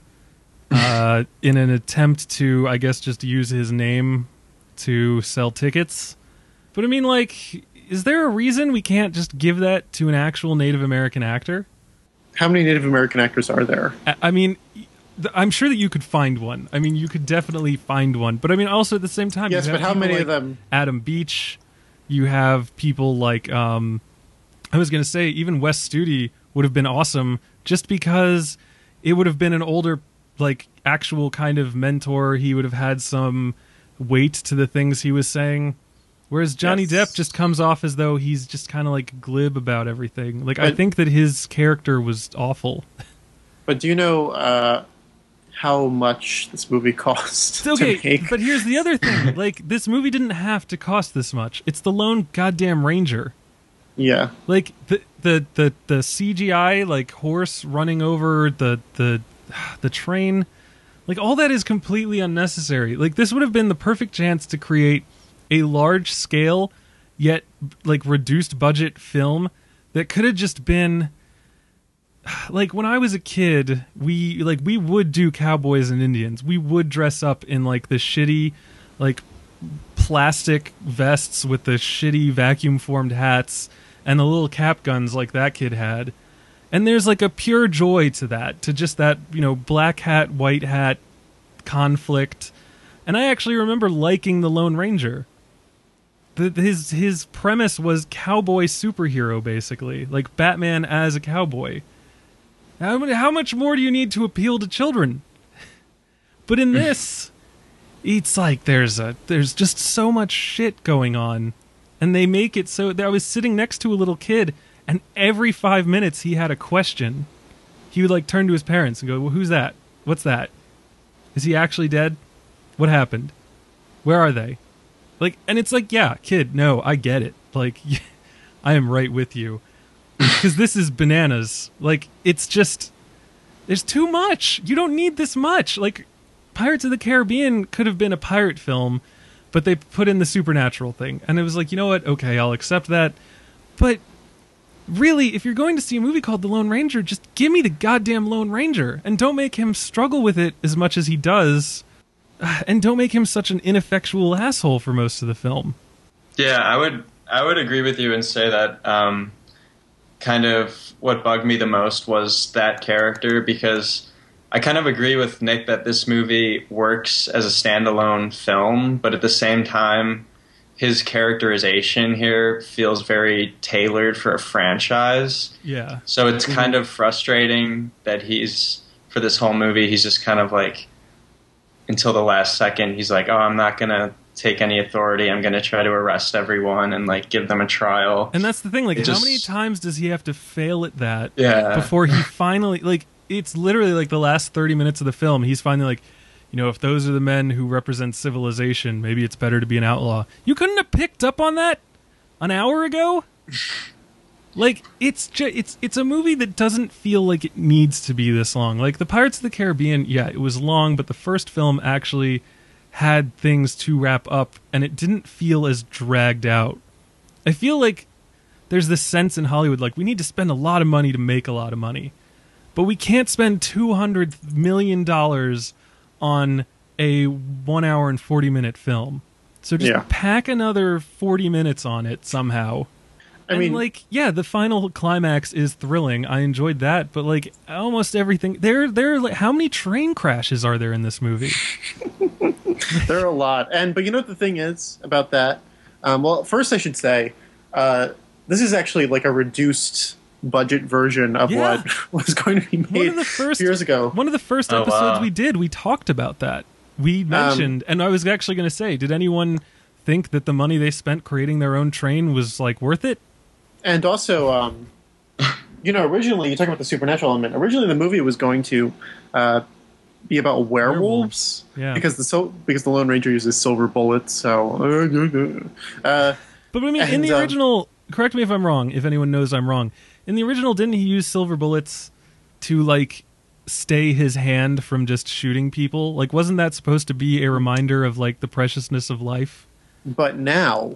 A: in an attempt to, I guess, just use his name to sell tickets. But I mean, like, is there a reason we can't just give that to an actual Native American actor?
B: How many Native American actors are there?
A: I mean, I'm sure that you could find one. I mean, you could definitely find one. But I mean, also at the same time,
B: yes,
A: you have
B: but how many
A: like
B: of them?
A: Adam Beach. You have people like I was going to say even Wes Studi would have been awesome just because it would have been an older, like, actual kind of mentor. He would have had some weight to the things he was saying. Whereas Johnny Depp just comes off as though he's just kind of like glib about everything. Like, I think that his character was awful. But
B: do you know how much this movie cost
A: to
B: make?
A: But here's the other thing. Like, this movie didn't have to cost this much. It's the lone goddamn Ranger.
B: Yeah.
A: Like, the CGI, like, horse running over the train, like, all that is completely unnecessary. Like, this would have been the perfect chance to create a large scale, yet, like, reduced budget film that could have just been... Like, when I was a kid, we would do cowboys and Indians. We would dress up in, like, the shitty, like, plastic vests with the shitty vacuum-formed hats and the little cap guns like that kid had. And there's, like, a pure joy to that, to just that, you know, black hat, white hat conflict. And I actually remember liking the Lone Ranger. His premise was cowboy superhero, basically. Like, Batman as a cowboy. How much more do you need to appeal to children? But in this, it's like there's just so much shit going on, and they make it so that I was sitting next to a little kid, and every 5 minutes he had a question. He would, like, turn to his parents and go, "Well, who's that? What's that? Is he actually dead? What happened? Where are they? Like, and it's like, yeah, kid, no, I get it. Like, I am right with you. Because this is bananas. Like, it's just, there's too much. You don't need this much. Like, Pirates of the Caribbean could have been a pirate film, but they put in the supernatural thing. And it was like, you know what? Okay, I'll accept that. But really, if you're going to see a movie called The Lone Ranger, just give me the goddamn Lone Ranger. And don't make him struggle with it as much as he does. And don't make him such an ineffectual asshole for most of the film.
C: Yeah, I would agree with you and say that kind of what bugged me the most was that character, because I kind of agree with Nick that this movie works as a standalone film, but at the same time, his characterization here feels very tailored for a franchise.
A: Yeah.
C: So it's kind of frustrating that for this whole movie, he's just kind of like, until the last second, he's like, oh, I'm not going to take any authority. I'm going to try to arrest everyone and like give them a trial.
A: And that's the thing. Like, how many times does he have to fail at that
C: Yeah.
A: before he finally, like, it's literally like the last 30 minutes of the film. He's finally like, you know, if those are the men who represent civilization, maybe it's better to be an outlaw. You couldn't have picked up on that an hour ago? Like, it's a movie that doesn't feel like it needs to be this long. Like, the Pirates of the Caribbean, yeah, it was long, but the first film actually had things to wrap up, and it didn't feel as dragged out. I feel like there's this sense in Hollywood, like, we need to spend a lot of money to make a lot of money. But we can't spend $200 million on a 1 hour and 40-minute film. So just pack another 40 minutes on it somehow. I mean, like, yeah, the final climax is thrilling. I enjoyed that, but like almost everything. There, like, how many train crashes are there in this movie?
B: There are a lot, but you know what the thing is about that? Well, first I should say, this is actually like a reduced budget version of what was going to be made years ago.
A: One of the first episodes we did, we talked about that. We mentioned, and I was actually going to say, did anyone think that the money they spent creating their own train was like worth it?
B: And also, you know, originally, you talk about the supernatural element. Originally, the movie was going to be about werewolves.
A: Yeah.
B: Because the Lone Ranger uses silver bullets. So,
A: but I mean, in the original, correct me if I'm wrong. If anyone knows I'm wrong, in the original, didn't he use silver bullets to like stay his hand from just shooting people? Like, wasn't that supposed to be a reminder of like the preciousness of life?
B: But now,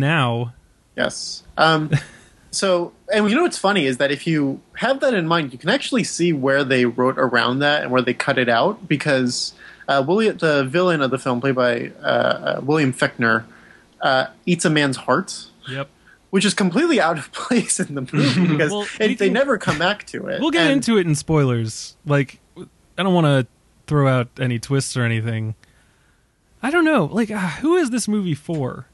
B: yes. So, and you know what's funny is that if you have that in mind, you can actually see where they wrote around that and where they cut it out, because the villain of the film, played by William Fichtner, eats a man's heart.
A: Yep.
B: Which is completely out of place in the movie because they never come back to it.
A: We'll get into it in spoilers. Like, I don't want to throw out any twists or anything. I don't know. Like, who is this movie for?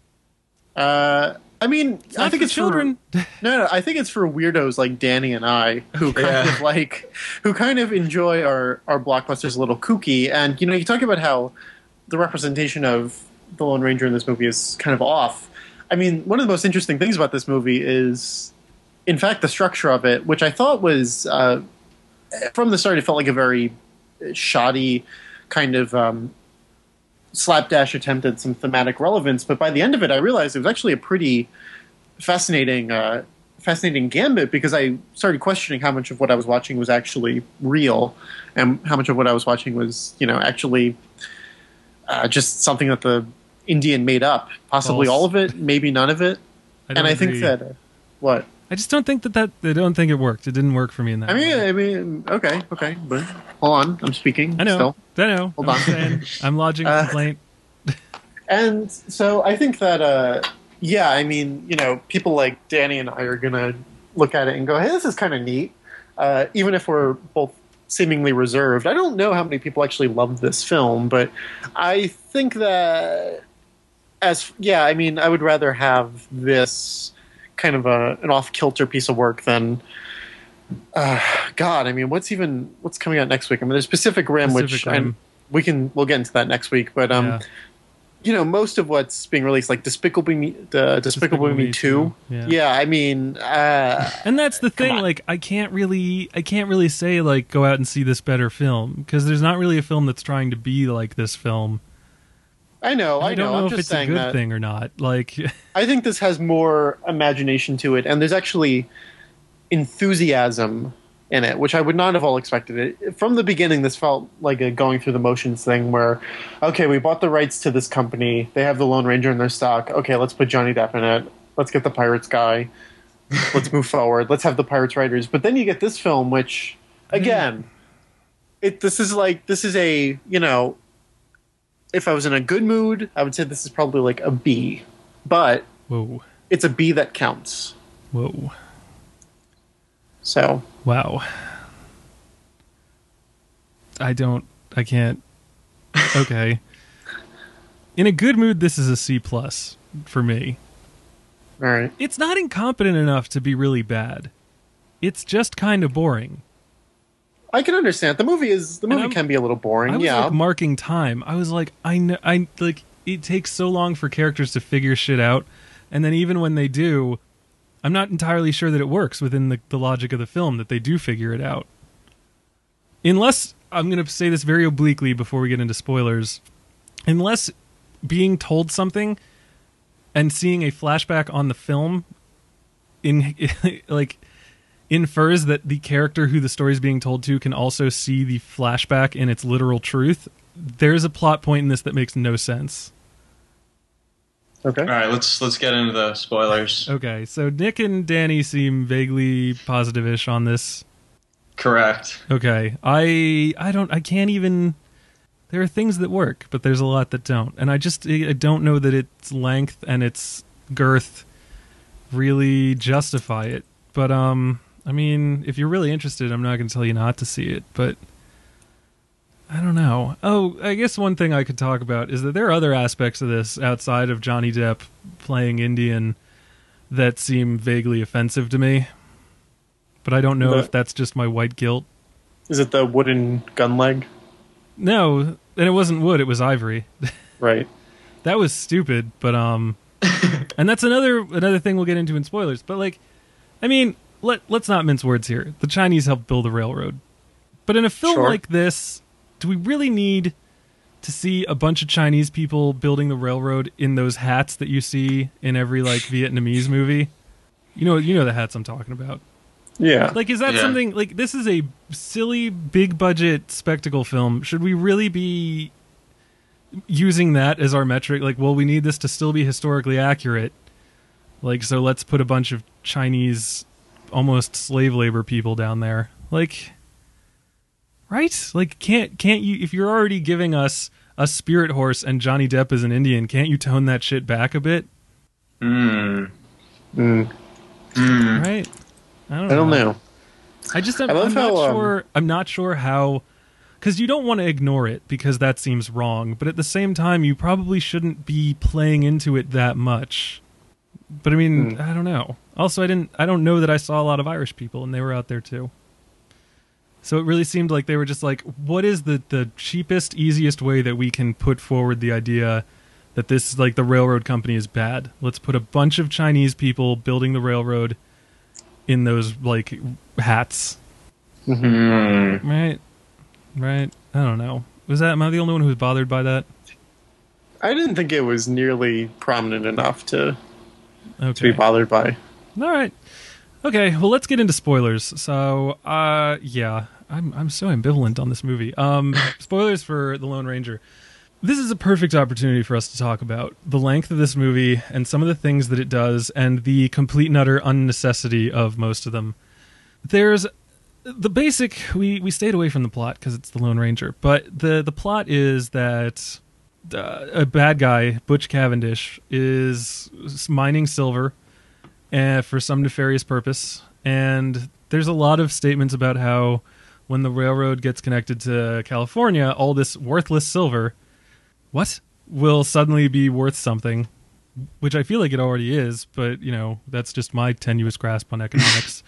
B: I mean, I think it's
A: children.
B: No, I think it's for weirdos like Danny and I, who kind of enjoy our blockbusters a little kooky. And you know, you talk about how the representation of the Lone Ranger in this movie is kind of off. I mean, one of the most interesting things about this movie is, in fact, the structure of it, which I thought was from the start, it felt like a very shoddy kind of slapdash attempt at some thematic relevance, but by the end of it, I realized it was actually a pretty fascinating gambit, because I started questioning how much of what I was watching was actually real, and how much of what I was watching was, you know, actually just something that the Indian made up. Possibly
A: False.
B: All of it, maybe none of it. I think that what.
A: I just don't think that I don't think it worked. It didn't work for me in that way.
B: I mean, okay, but hold on, I'm speaking.
A: I know.
B: Still.
A: Hold on. I'm lodging a complaint.
B: And so I think that, I mean, you know, people like Danny and I are going to look at it and go, hey, this is kind of neat, even if we're both seemingly reserved. I don't know how many people actually loved this film, but I think that I mean, I would rather have this kind of an off-kilter piece of work than God, I mean, what's coming out next week? I mean, there's Pacific Rim, we'll get into that next week, but most of what's being released, like Despicable Me, Despicable Me 2.
A: Yeah.
B: I mean,
A: and that's the thing.
B: on.
A: Like, I can't really say like go out and see this better film, because there's not really a film that's trying to be like this film.
B: I know.
A: I don't know
B: I'm
A: if
B: just
A: it's a
B: saying
A: good
B: that.
A: thing or not. Like,
B: I think this has more imagination to it, and there's actually enthusiasm in it, which I would not have all expected. It from the beginning, this felt like a going through the motions thing, where, okay, we bought the rights to this company, they have the Lone Ranger in their stock. Okay, let's put Johnny Depp in it. Let's get the Pirates guy. Let's move forward. Let's have the Pirates writers. But then you get this film, which, again, this is a if I was in a good mood, I would say this is probably like a B. But
A: whoa,
B: it's a B that counts.
A: whoa,
B: So
A: wow. I can't. Okay. In a good mood, this is a C+ for me.
B: all right.
A: It's not incompetent enough to be really bad. It's just kind of boring.
B: I can understand. The movie can be a little boring.
A: I was
B: yeah.
A: like marking time. I was like, I like it takes so long for characters to figure shit out, and then even when they do, I'm not entirely sure that it works within the logic of the film that they do figure it out. Unless, I'm going to say this very obliquely before we get into spoilers, unless being told something and seeing a flashback on the film infers that the character who the story is being told to can also see the flashback in its literal truth, there's a plot point in this that makes no sense.
B: Okay.
C: All right, let's get into the spoilers.
A: Okay, so Nick and Danny seem vaguely positive-ish on this.
C: Correct.
A: Okay, I can't even. There are things that work, but there's a lot that don't, and I don't know that its length and its girth really justify it. But I mean, if you're really interested, I'm not going to tell you not to see it, but I don't know. Oh, I guess one thing I could talk about is that there are other aspects of this outside of Johnny Depp playing Indian that seem vaguely offensive to me. But I don't know if that's just my white guilt.
B: Is it the wooden gun leg?
A: No, and it wasn't wood, it was ivory.
B: Right.
A: That was stupid, but and that's another thing we'll get into in spoilers. But like, I mean, let's not mince words here. The Chinese helped build a railroad. But in a film like this, do we really need to see a bunch of Chinese people building the railroad in those hats that you see in every like Vietnamese movie? You know the hats I'm talking about.
B: Yeah.
A: Like, is that something like this is a silly big budget spectacle film? Should we really be using that as our metric? Like, well, we need this to still be historically accurate. Like, so let's put a bunch of Chinese almost slave labor people down there. Like, right? Like, can't you, if you're already giving us a spirit horse and Johnny Depp is an Indian, can't you tone that shit back a bit? Right? I don't know. I'm not sure how, because you don't want to ignore it because that seems wrong, but at the same time, you probably shouldn't be playing into it that much. But I mean, I don't know. Also, I don't know that I saw a lot of Irish people, and they were out there too. So it really seemed like they were just like, what is the cheapest, easiest way that we can put forward the idea that this, like, the railroad company is bad? Let's put a bunch of Chinese people building the railroad in those, like, hats.
B: Mm-hmm.
A: Right. I don't know. Am I the only one who was bothered by that?
B: I didn't think it was nearly prominent enough to be bothered by.
A: All right. Okay, well, let's get into spoilers. So, yeah, I'm so ambivalent on this movie. Spoilers for The Lone Ranger. This is a perfect opportunity for us to talk about the length of this movie and some of the things that it does and the complete and utter unnecessity of most of them. There's the basic... We stayed away from the plot because it's The Lone Ranger, but the plot is that a bad guy, Butch Cavendish, is mining silver for some nefarious purpose, and there's a lot of statements about how when the railroad gets connected to California, all this worthless silver will suddenly be worth something, which I feel like it already is, but that's just my tenuous grasp on economics.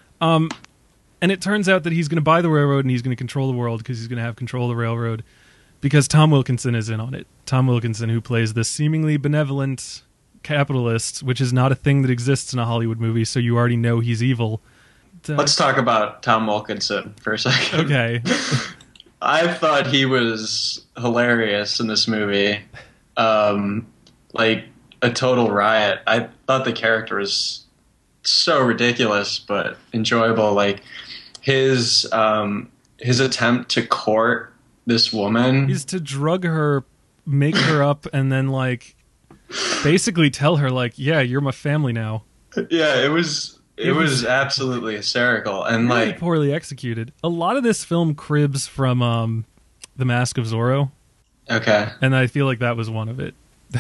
A: And it turns out that he's going to buy the railroad and he's going to control the world because he's going to have control of the railroad. because Tom Wilkinson is in on it. Tom Wilkinson, who plays the seemingly benevolent capitalist, which is not a thing that exists in a Hollywood movie, so you already know he's evil.
C: Let's talk about Tom Wilkinson for a second.
A: Okay.
C: I thought he was hilarious in this movie. Like a total riot. I thought the character was so ridiculous but enjoyable. Like his attempt to court this woman.
A: He's to drug her, make her up, and then like basically tell her like, yeah, you're my family now.
C: Yeah, it was absolutely hysterical and
A: really
C: like
A: poorly executed. A lot of this film cribs from The Mask of Zorro.
C: Okay.
A: And I feel like that was one of it.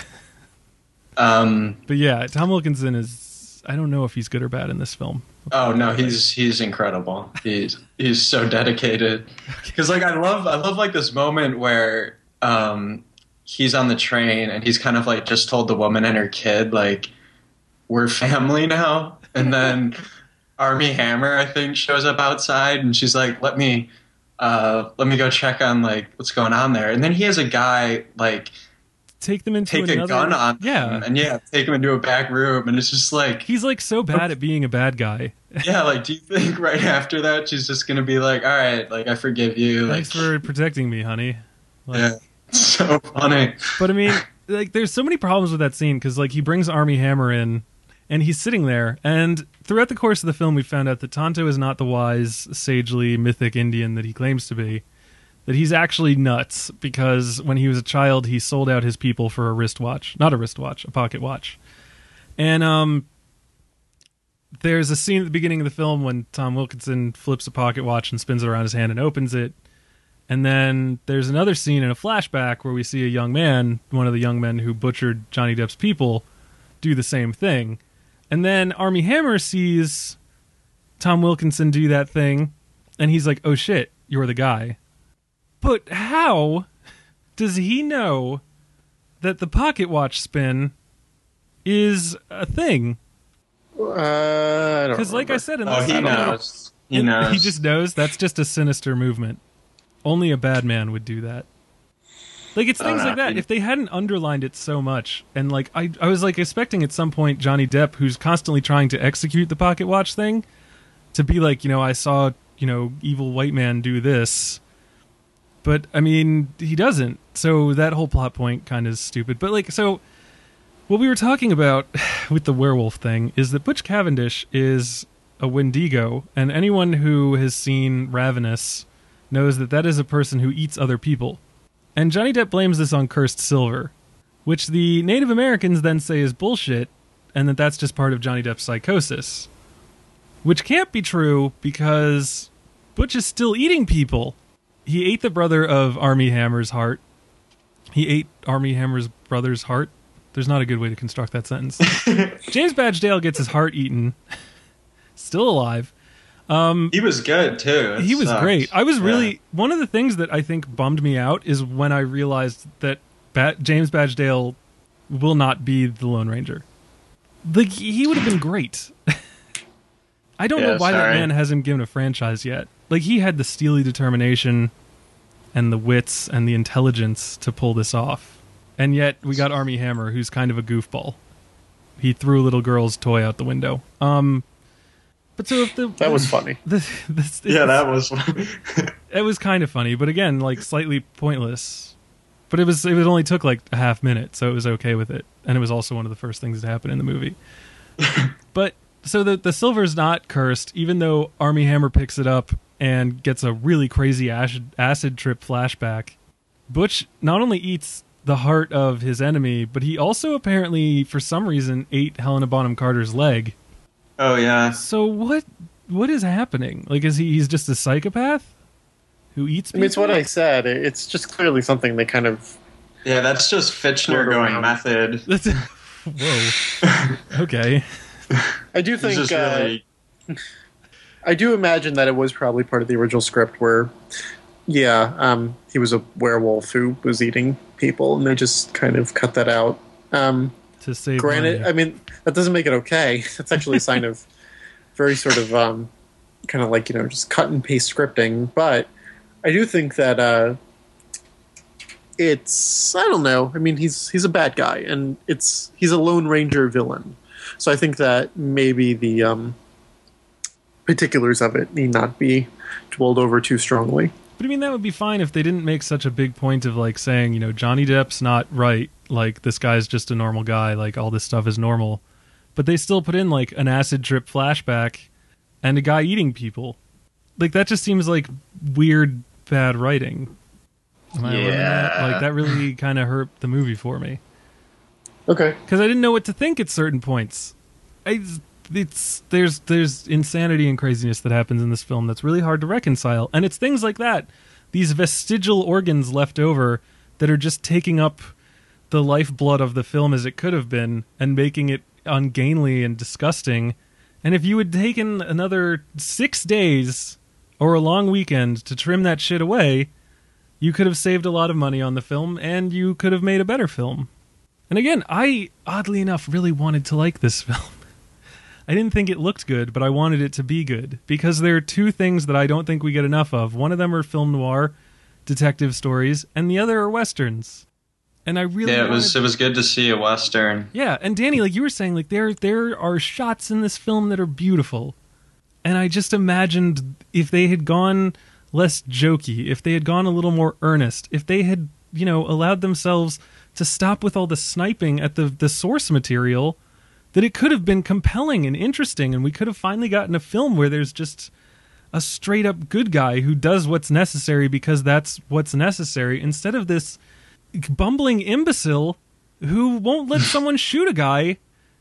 A: But yeah, Tom Wilkinson is, I don't know if he's good or bad in this film.
C: Oh no, he's incredible. He's so dedicated. Because like I love like this moment where he's on the train and he's kind of like just told the woman and her kid like we're family now, and then Armie Hammer I think shows up outside and she's like let me go check on like what's going on there, and then he has a guy like
A: take them into
C: a gun on them and take him into a back room, and it's just like
A: he's like so bad at being a bad guy.
C: Yeah, like do you think right after that she's just gonna be like, all right, like I forgive you,
A: thanks for protecting me, honey? Like,
C: yeah, it's so funny.
A: But I mean, like there's so many problems with that scene because like he brings Armie Hammer in and he's sitting there, and throughout the course of the film we found out that Tonto is not the wise, sagely mythic Indian that he claims to be. That he's actually nuts because when he was a child, he sold out his people for a wristwatch. Not a wristwatch, a pocket watch. And there's a scene at the beginning of the film when Tom Wilkinson flips a pocket watch and spins it around his hand and opens it. And then there's another scene in a flashback where we see a young man, one of the young men who butchered Johnny Depp's people, do the same thing. And then Armie Hammer sees Tom Wilkinson do that thing, and he's like, oh shit, you're the guy. But how does he know that the pocket watch spin is a thing?
B: I don't
A: Because, like I said, in
C: oh, he knows. He knows.
A: He just knows. That's just a sinister movement. Only a bad man would do that. Like it's things like that. If they hadn't underlined it so much, and like I was like expecting at some point Johnny Depp, who's constantly trying to execute the pocket watch thing, to be like, I saw evil white man do this. But, I mean, he doesn't. So that whole plot point kind of is stupid. But, like, so what we were talking about with the werewolf thing is that Butch Cavendish is a Wendigo, and anyone who has seen Ravenous knows that that is a person who eats other people. And Johnny Depp blames this on cursed silver, which the Native Americans then say is bullshit, and that that's just part of Johnny Depp's psychosis. Which can't be true, because Butch is still eating people. He ate the brother of Armie Hammer's heart. He ate Armie Hammer's brother's heart. There's not a good way to construct that sentence. James Badge Dale gets his heart eaten. Still alive.
C: He was good, too.
A: He was great. I was really... One of the things that I think bummed me out is when I realized that James Badge Dale will not be the Lone Ranger. Like, he would have been great. I don't know why that man hasn't given a franchise yet. Like, he had the steely determination and the wits and the intelligence to pull this off. And yet, we got Armie Hammer, who's kind of a goofball. He threw a little girl's toy out the window. But so if
B: that was funny.
C: That was funny.
A: It was kind of funny, but again, like, slightly pointless. But it only took, like, a half minute, so it was okay with it. And it was also one of the first things that happened in the movie. But, so the silver's not cursed, even though Armie Hammer picks it up and gets a really crazy acid trip flashback. Butch not only eats the heart of his enemy, but he also apparently, for some reason, ate Helena Bonham Carter's leg.
C: Oh, yeah.
A: So what is happening? Like, he's just a psychopath who eats people?
B: I mean, it's what I said. It's just clearly something they kind of...
C: Yeah, that's just Fitchner going method.
A: Whoa. Okay.
B: I do think... I do imagine that it was probably part of the original script where, he was a werewolf who was eating people, and they just kind of cut that out.
A: To save
B: granted,
A: money.
B: I mean, that doesn't make it okay. That's actually a sign of very sort of kind of like, just cut and paste scripting. But I do think that it's I don't know. I mean, he's a bad guy, and he's a Lone Ranger villain. So I think that maybe the particulars of it need not be dwelled over too strongly.
A: But I mean, that would be fine if they didn't make such a big point of like saying, you know, Johnny Depp's not right. Like, this guy's just a normal guy. Like, all this stuff is normal. But they still put in like an acid trip flashback and a guy eating people. Like, that just seems like weird, bad writing. Am I alone in that? Like, that really kind of hurt the movie for me.
B: Okay.
A: Because I didn't know what to think at certain points. There's insanity and craziness that happens in this film that's really hard to reconcile. And it's things like that. These vestigial organs left over that are just taking up the lifeblood of the film as it could have been and making it ungainly and disgusting. And if you had taken another 6 days or a long weekend to trim that shit away, you could have saved a lot of money on the film and you could have made a better film. And again, I, oddly enough, really wanted to like this film. I didn't think it looked good, but I wanted it to be good because there are two things that I don't think we get enough of. One of them are film noir detective stories, and the other are westerns. And I really
C: it was good to see a western.
A: Yeah, and Danny, like you were saying, like there are shots in this film that are beautiful. And I just imagined if they had gone less jokey, if they had gone a little more earnest, if they had, you know, allowed themselves to stop with all the sniping at the source material, that it could have been compelling and interesting, and we could have finally gotten a film where there's just a straight-up good guy who does what's necessary because that's what's necessary, instead of this bumbling imbecile who won't let someone shoot a guy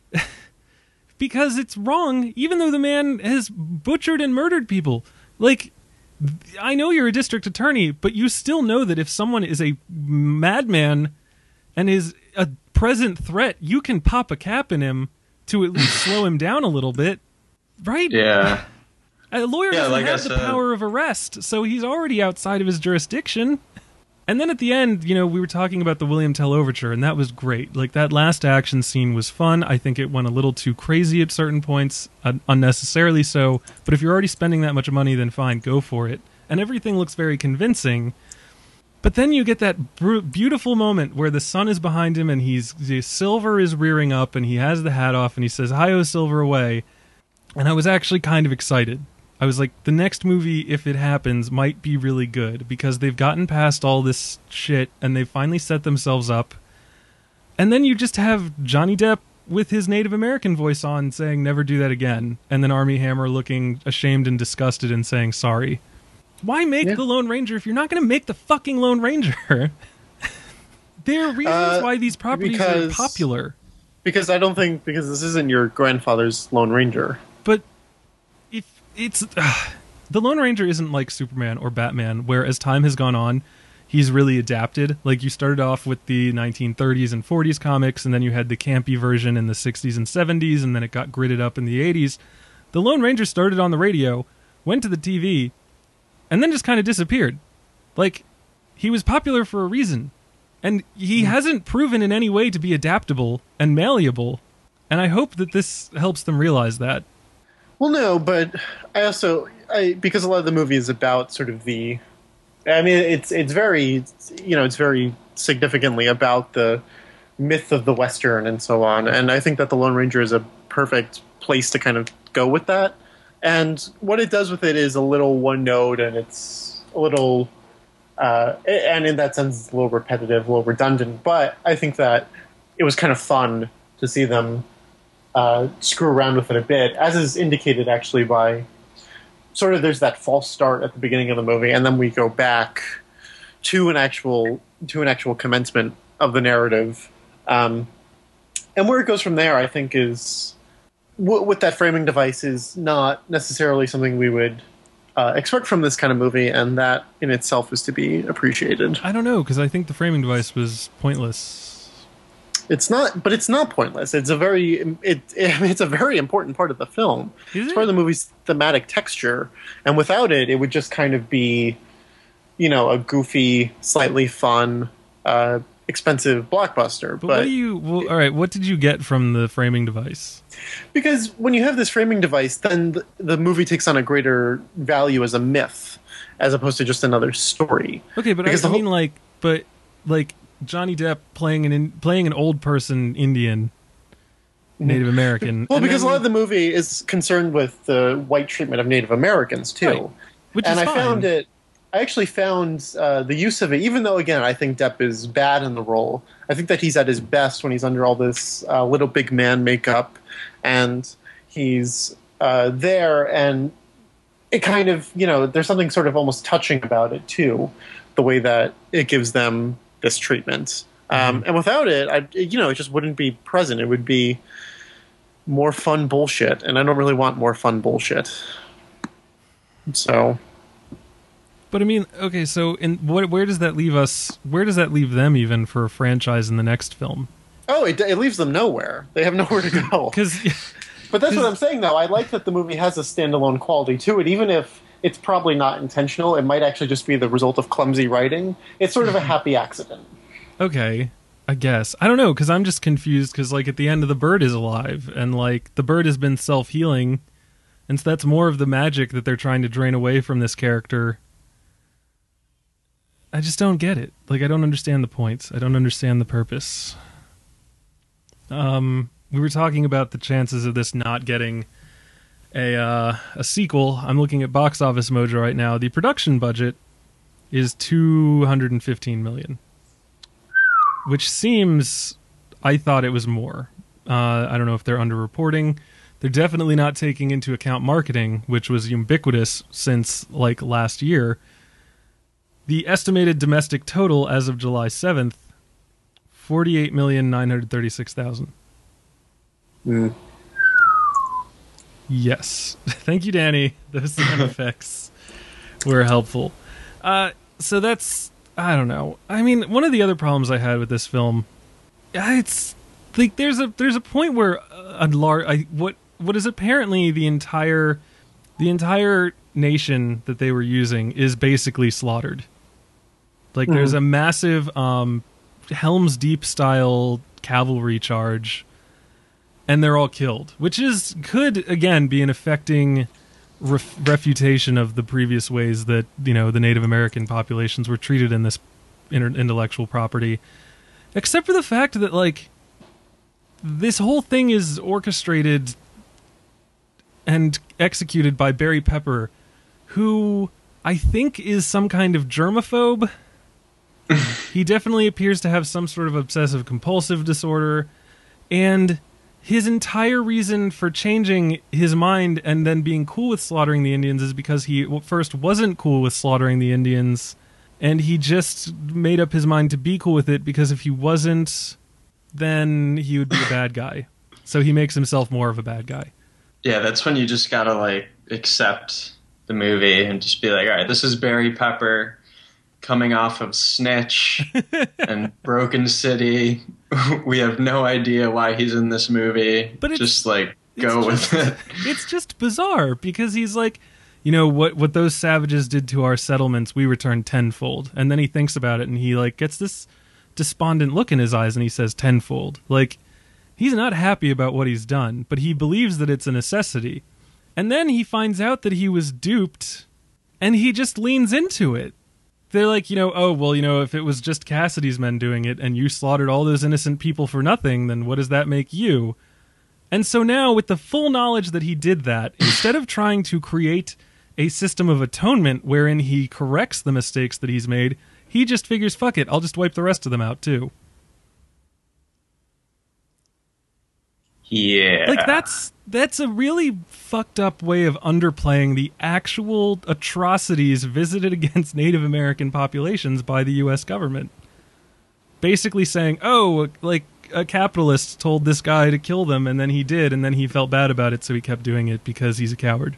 A: because it's wrong, even though the man has butchered and murdered people. Like, I know you're a district attorney, but you still know that if someone is a madman and is a present threat, you can pop a cap in him to at least slow him down a little bit, right?
C: Yeah.
A: A lawyer doesn't have the power of arrest, so he's already outside of his jurisdiction. And then at the end, you know, we were talking about the William Tell overture, and that was great. Like, that last action scene was fun. I think it went a little too crazy at certain points, unnecessarily so. But if you're already spending that much money, then fine, go for it. And everything looks very convincing. But then you get that beautiful moment where the sun is behind him, and the Silver is rearing up, and he has the hat off, and he says, "Hi-oh, Silver, away." And I was actually kind of excited. I was like, the next movie, if it happens, might be really good because they've gotten past all this shit and they've finally set themselves up. And then you just have Johnny Depp with his Native American voice on saying, "Never do that again." And then Armie Hammer looking ashamed and disgusted and saying, "Sorry." Why make the Lone Ranger if you're not going to make the fucking Lone Ranger? There are reasons why these properties are popular.
B: Because this isn't your grandfather's Lone Ranger.
A: But it's the Lone Ranger isn't like Superman or Batman, where as time has gone on, he's really adapted. Like, you started off with the 1930s and 40s comics, and then you had the campy version in the 60s and 70s, and then it got gridded up in the 80s. The Lone Ranger started on the radio, went to the TV, and then just kind of disappeared. Like, he was popular for a reason, and he hasn't proven in any way to be adaptable and malleable, and I hope that this helps them realize that.
B: Well, no, but because a lot of the movie is about sort of it's very significantly about the myth of the Western and so on, and I think that the Lone Ranger is a perfect place to kind of go with that. And what it does with it is a little one note, and it's a little, and in that sense, it's a little repetitive, a little redundant. But I think that it was kind of fun to see them screw around with it a bit, as is indicated actually by sort of there's that false start at the beginning of the movie, and then we go back to an actual commencement of the narrative, and where it goes from there, I think, is with that framing device is not necessarily something we would expect from this kind of movie, and that in itself is to be appreciated.
A: I don't know, because I think the framing device was pointless.
B: It's not pointless. It's a very important part of the film. It's part of the movie's thematic texture, and without it, it would just kind of be, a goofy, slightly fun, expensive blockbuster. But
A: all right, what did you get from the framing device?
B: Because when you have this framing device, then the movie takes on a greater value as a myth, as opposed to just another story.
A: Okay, but like Johnny Depp playing an old person Indian, Native American.
B: Well, because a lot of the movie is concerned with the white treatment of Native Americans too,
A: right. Which
B: and
A: is
B: I actually found the use of it, even though again I think Depp is bad in the role. I think that he's at his best when he's under all this little big man makeup, and he's there, and it kind of, there's something sort of almost touching about it too, the way that it gives them this treatment. And without it, it just wouldn't be present. It would be more fun bullshit, and I don't really want more fun bullshit. So,
A: but I mean, okay, so where does that leave us? Where does that leave them even for a franchise in the next film?
B: Oh, it leaves them nowhere. They have nowhere to go. But that's what I'm saying, though. I like that the movie has a standalone quality to it, even if it's probably not intentional. It might actually just be the result of clumsy writing. It's sort of a happy accident.
A: Okay, I guess. I don't know, because I'm just confused, because, like, at the end, the bird is alive, and, like, the bird has been self-healing, and so that's more of the magic that they're trying to drain away from this character. I just don't get it. Like, I don't understand the points. I don't understand the purpose. We were talking about the chances of this not getting a sequel. I'm looking at Box Office Mojo right now. The production budget is $215 million, which seems, I thought it was more. I don't know if they're underreporting. They're definitely not taking into account marketing, which was ubiquitous since like last year. The estimated domestic total as of July 7th, $48,936,000. Yes. Thank you, Danny. Those sound effects were helpful. So that's, I don't know. I mean, one of the other problems I had with this film, it's like there's a point where what is apparently the entire nation that they were using is basically slaughtered. Like there's a massive Helm's Deep style cavalry charge, and they're all killed, which could again be an affecting refutation of the previous ways that the Native American populations were treated in this intellectual property, except for the fact that like this whole thing is orchestrated and executed by Barry Pepper, who I think is some kind of germaphobe. He definitely appears to have some sort of obsessive compulsive disorder, and his entire reason for changing his mind and then being cool with slaughtering the Indians is because he first wasn't cool with slaughtering the Indians, and he just made up his mind to be cool with it because if he wasn't, then he would be a bad guy. So he makes himself more of a bad guy.
C: Yeah, that's when you just gotta like accept the movie and just be like, all right, this is Barry Pepper coming off of Snitch and Broken City. We have no idea why he's in this movie. But just like go with it.
A: It's just bizarre because he's like, what those savages did to our settlements, we returned tenfold. And then he thinks about it and he like gets this despondent look in his eyes and he says tenfold. Like he's not happy about what he's done, but he believes that it's a necessity. And then he finds out that he was duped and he just leans into it. They're like, if it was just Cassidy's men doing it and you slaughtered all those innocent people for nothing, then what does that make you? And so now, with the full knowledge that he did that, instead of trying to create a system of atonement wherein he corrects the mistakes that he's made, he just figures, fuck it, I'll just wipe the rest of them out too.
C: Yeah.
A: Like, that's a really fucked up way of underplaying the actual atrocities visited against Native American populations by the U.S. government. Basically saying, like, a capitalist told this guy to kill them, and then he did, and then he felt bad about it, so he kept doing it because he's a coward.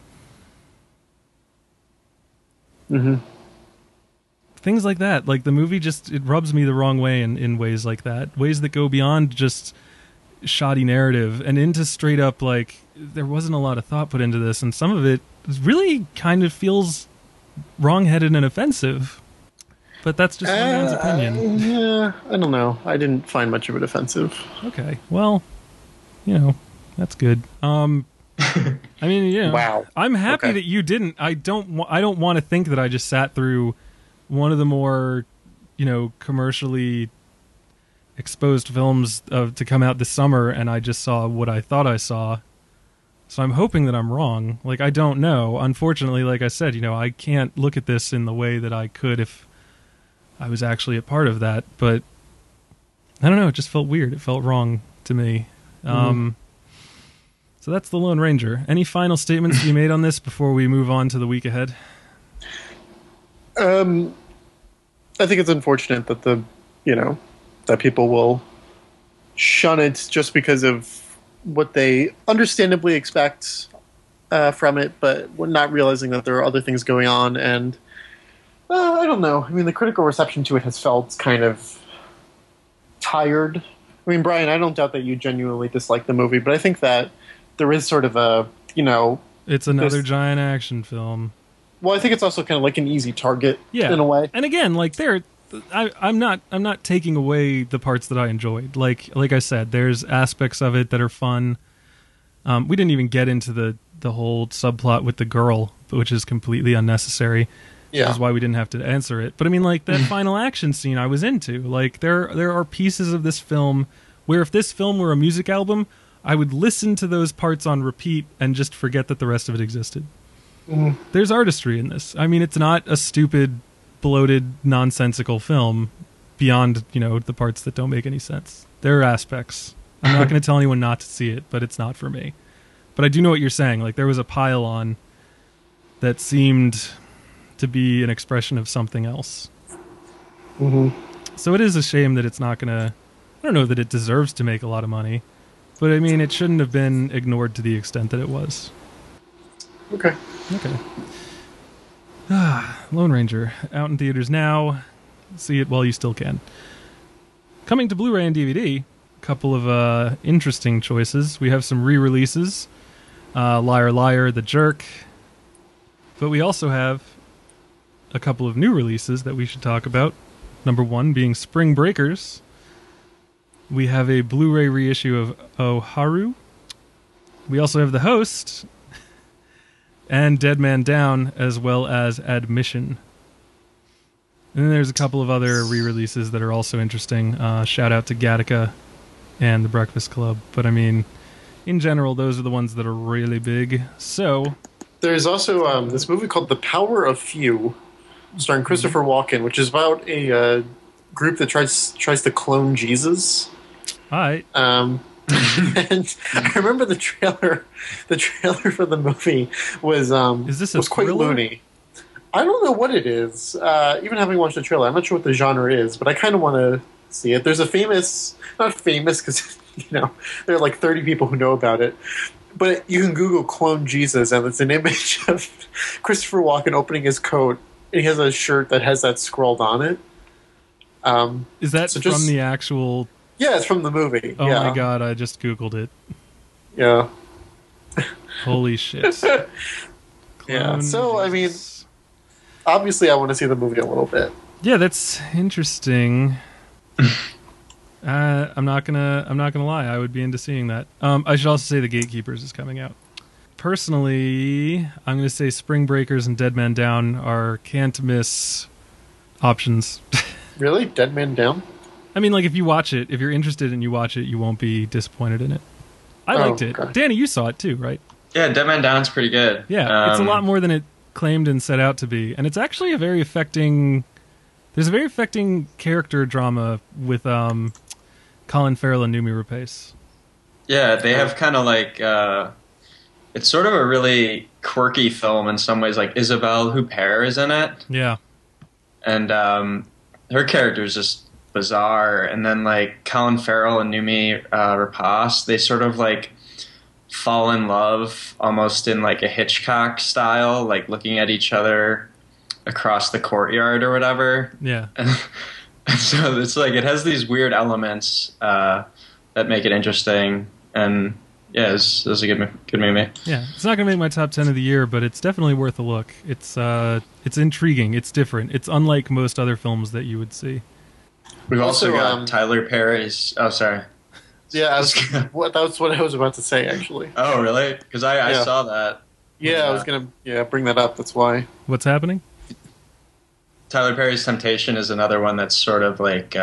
B: Mm-hmm.
A: Things like that. Like, the movie it rubs me the wrong way in ways like that. Ways that go beyond just shoddy narrative and into straight up like there wasn't a lot of thought put into this, and some of it really kind of feels wrong-headed and offensive. But that's just one man's opinion.
B: Yeah, I don't know. I didn't find much of it offensive.
A: Okay, well, that's good. I mean,
B: wow.
A: I'm happy that you didn't. I don't want to think that I just sat through one of the more commercially exposed films to come out this summer, and I just saw what I thought I saw. So I'm hoping that I'm wrong. Like, I don't know. Unfortunately, like I said, I can't look at this in the way that I could if I was actually a part of that. But I don't know. It just felt weird. It felt wrong to me. So that's The Lone Ranger. Any final statements to be made on this before we move on to the week ahead?
B: I think it's unfortunate that that people will shun it just because of what they understandably expect from it, but we're not realizing that there are other things going on. And I don't know. I mean, the critical reception to it has felt kind of tired. I mean, Brian, I don't doubt that you genuinely dislike the movie, but I think that there is sort of a,
A: it's another giant action film.
B: Well, I think it's also kind of like an easy target in a way.
A: And again, like I'm not taking away the parts that I enjoyed. Like I said, there's aspects of it that are fun. We didn't even get into the whole subplot with the girl, which is completely unnecessary.
B: Yeah.
A: Which is why we didn't have to answer it. But I mean, like, that final action scene I was into. Like, there are pieces of this film where if this film were a music album, I would listen to those parts on repeat and just forget that the rest of it existed. There's artistry in this. I mean, it's not a stupid, bloated, nonsensical film beyond, the parts that don't make any sense. There are aspects. I'm not going to tell anyone not to see it, but it's not for me. But I do know what you're saying. Like, there was a pile-on that seemed to be an expression of something else. So it is a shame that it's not going to... I don't know that it deserves to make a lot of money, but I mean, it shouldn't have been ignored to the extent that it was.
B: Okay.
A: Lone Ranger, out in theaters now. See it while you still can. Coming to Blu-ray and DVD, a couple of interesting choices. We have some re-releases. Liar Liar, The Jerk. But we also have a couple of new releases that we should talk about. Number one being Spring Breakers. We have a Blu-ray reissue of Oharu. We also have The Host and Dead Man Down, as well as Admission. And then there's a couple of other re-releases that are also interesting. Shout out to Gattaca and The Breakfast Club. But I mean, in general, those are the ones that are really big. So
B: there's also this movie called The Power of Few, starring Christopher Walken, which is about a group that tries to clone Jesus.
A: Hi.
B: And I remember the trailer. The trailer for the movie was quite loony. I don't know what it is. Even having watched the trailer, I'm not sure what the genre is, but I kind of want to see it. There's a not famous because there are like 30 people who know about it, but you can Google "clone Jesus" and it's an image of Christopher Walken opening his coat, and he has a shirt that has that scrawled on it.
A: Is that from the actual?
B: Yeah, it's from the movie.
A: Oh my god, I just Googled it.
B: Yeah.
A: Holy shit.
B: Yeah, so, I mean, obviously I want to see the movie a little bit.
A: Yeah, that's interesting. I'm not gonna lie, I would be into seeing that. I should also say The Gatekeepers is coming out. Personally, I'm gonna say Spring Breakers and Dead Man Down are can't miss options.
B: Really? Dead Man Down?
A: I mean, like, if you watch it, if you're interested and you watch it, you won't be disappointed in it. I liked it. Okay. Danny, you saw it too, right?
C: Yeah, Dead Man Down's pretty good.
A: Yeah, it's a lot more than it claimed and set out to be. And it's actually there's a very affecting character drama with Colin Farrell and Noomi Rapace.
C: Yeah, they have kind of like... it's sort of a really quirky film in some ways. Like, Isabelle Huppert is in it.
A: Yeah.
C: And her character is just bizarre. And then, like, Colin Farrell and Noomi Rapace, they sort of, like, fall in love almost in, like, a Hitchcock style, like, looking at each other across the courtyard or whatever.
A: Yeah.
C: And so it's like, it has these weird elements that make it interesting. And, yeah, it's a good movie.
A: Yeah, it's not going to make my top 10 of the year, but it's definitely worth a look. It's intriguing. It's different. It's unlike most other films that you would see.
C: We've also got Tyler Perry's... Oh, sorry.
B: Yeah, that's what I was about to say, actually.
C: Oh, really? Because I saw that.
B: Yeah, I was going to bring that up. That's why.
A: What's happening?
C: Tyler Perry's Temptation is another one that's sort of like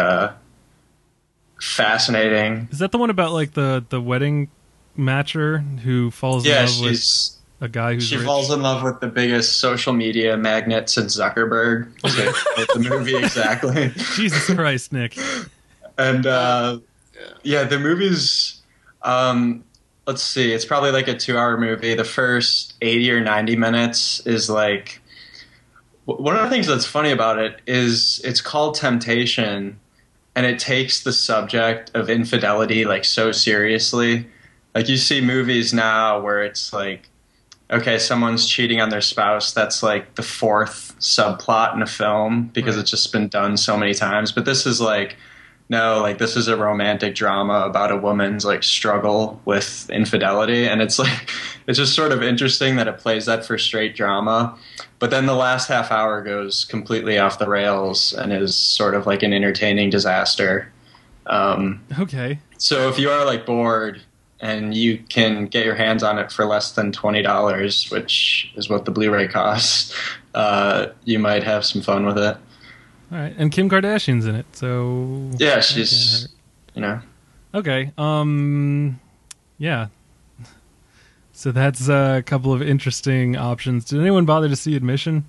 C: fascinating.
A: Is that the one about like the wedding matcher who falls in love with a guy who's rich?
C: Falls in love with the biggest social media magnate since Zuckerberg. The movie exactly.
A: Jesus Christ, Nick.
C: And the movie's let's see, it's probably like a 2-hour movie. The first 80 or 90 minutes is like, one of the things that's funny about it is it's called Temptation, and it takes the subject of infidelity like so seriously. Like you see movies now where it's like, okay, someone's cheating on their spouse. That's like the 4th subplot in a film because it's just been done so many times. But this is like, no, like this is a romantic drama about a woman's like struggle with infidelity. And it's like, it's just sort of interesting that it plays that for straight drama. But then the last half hour goes completely off the rails and is sort of like an entertaining disaster.
A: Okay.
C: So if you are like bored and you can get your hands on it for less than $20, which is what the Blu-ray costs, you might have some fun with it.
A: All right, and Kim Kardashian's in it, so
C: yeah, she's,
A: okay. Yeah. So that's a couple of interesting options. Did anyone bother to see Admission?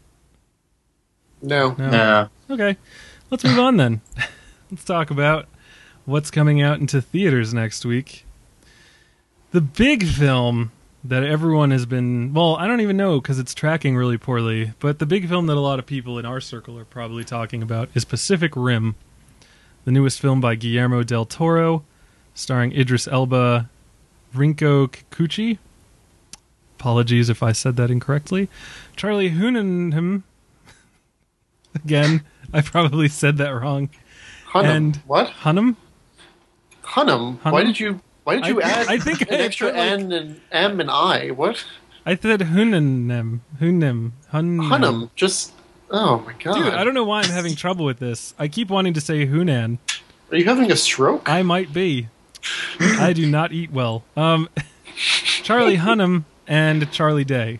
B: No.
A: Okay, let's move on then. Let's talk about what's coming out into theaters next week. The big film that everyone has been... Well, I don't even know because it's tracking really poorly, but the big film that a lot of people in our circle are probably talking about is Pacific Rim, the newest film by Guillermo del Toro, starring Idris Elba, Rinko Kikuchi. Apologies if I said that incorrectly. Charlie Hunnam. Again, I probably said that wrong.
B: Hunnam.
A: And
B: what?
A: Hunnam?
B: Hunnam? Why did you add
A: I think
B: an extra N and M and I? What?
A: I said Hunnam.
B: Hunnam. Just... Oh, my God.
A: Dude, I don't know why I'm having trouble with this. I keep wanting to say Hunan.
B: Are you having a stroke?
A: I might be. I do not eat well. Charlie Hunnam and Charlie Day.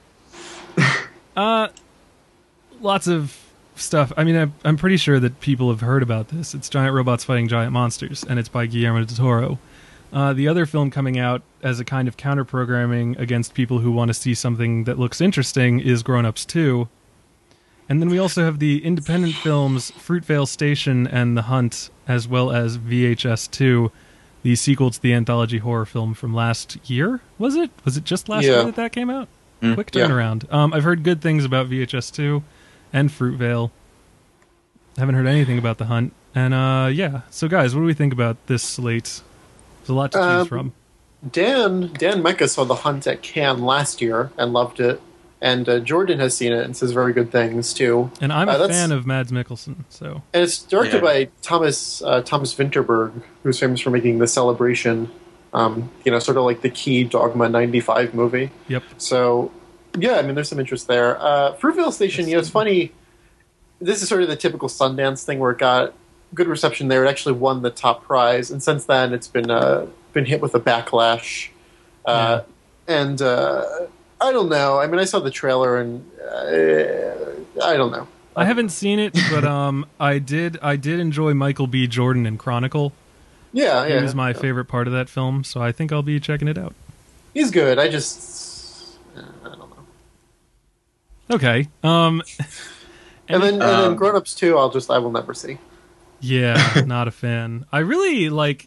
A: Lots of stuff. I mean, I'm pretty sure that people have heard about this. It's giant robots fighting giant monsters, and it's by Guillermo del Toro. The other film coming out as a kind of counter-programming against people who want to see something that looks interesting is Grown Ups 2. And then we also have the independent films Fruitvale Station and The Hunt, as well as VHS 2, the sequel to the anthology horror film from last year. Was it? Was it just last year that came out? Quick turnaround. I've heard good things about VHS 2 and Fruitvale. Haven't heard anything about The Hunt. And so guys, what do we think about this slate? There's a lot to choose from.
B: Dan Mecca saw The Hunt at Cannes last year and loved it. And Jordan has seen it and says very good things, too.
A: And I'm a fan of Mads Mikkelsen. So.
B: And it's directed by Thomas Vinterberg, who's famous for making The Celebration, sort of like the key Dogma 95 movie.
A: Yep.
B: So, yeah, I mean, there's some interest there. Fruitvale Station, it's funny. This is sort of the typical Sundance thing where it got good reception there. It actually won the top prize. And since then, it's been hit with a backlash. I don't know. I mean, I saw the trailer, and I don't know.
A: I haven't seen it, but I did enjoy Michael B. Jordan in Chronicle.
B: Yeah.
A: He was my favorite part of that film, so I think I'll be checking it out.
B: He's good. I don't know.
A: Okay.
B: And then Grown Ups 2, I will never see.
A: Yeah, not a fan. I really like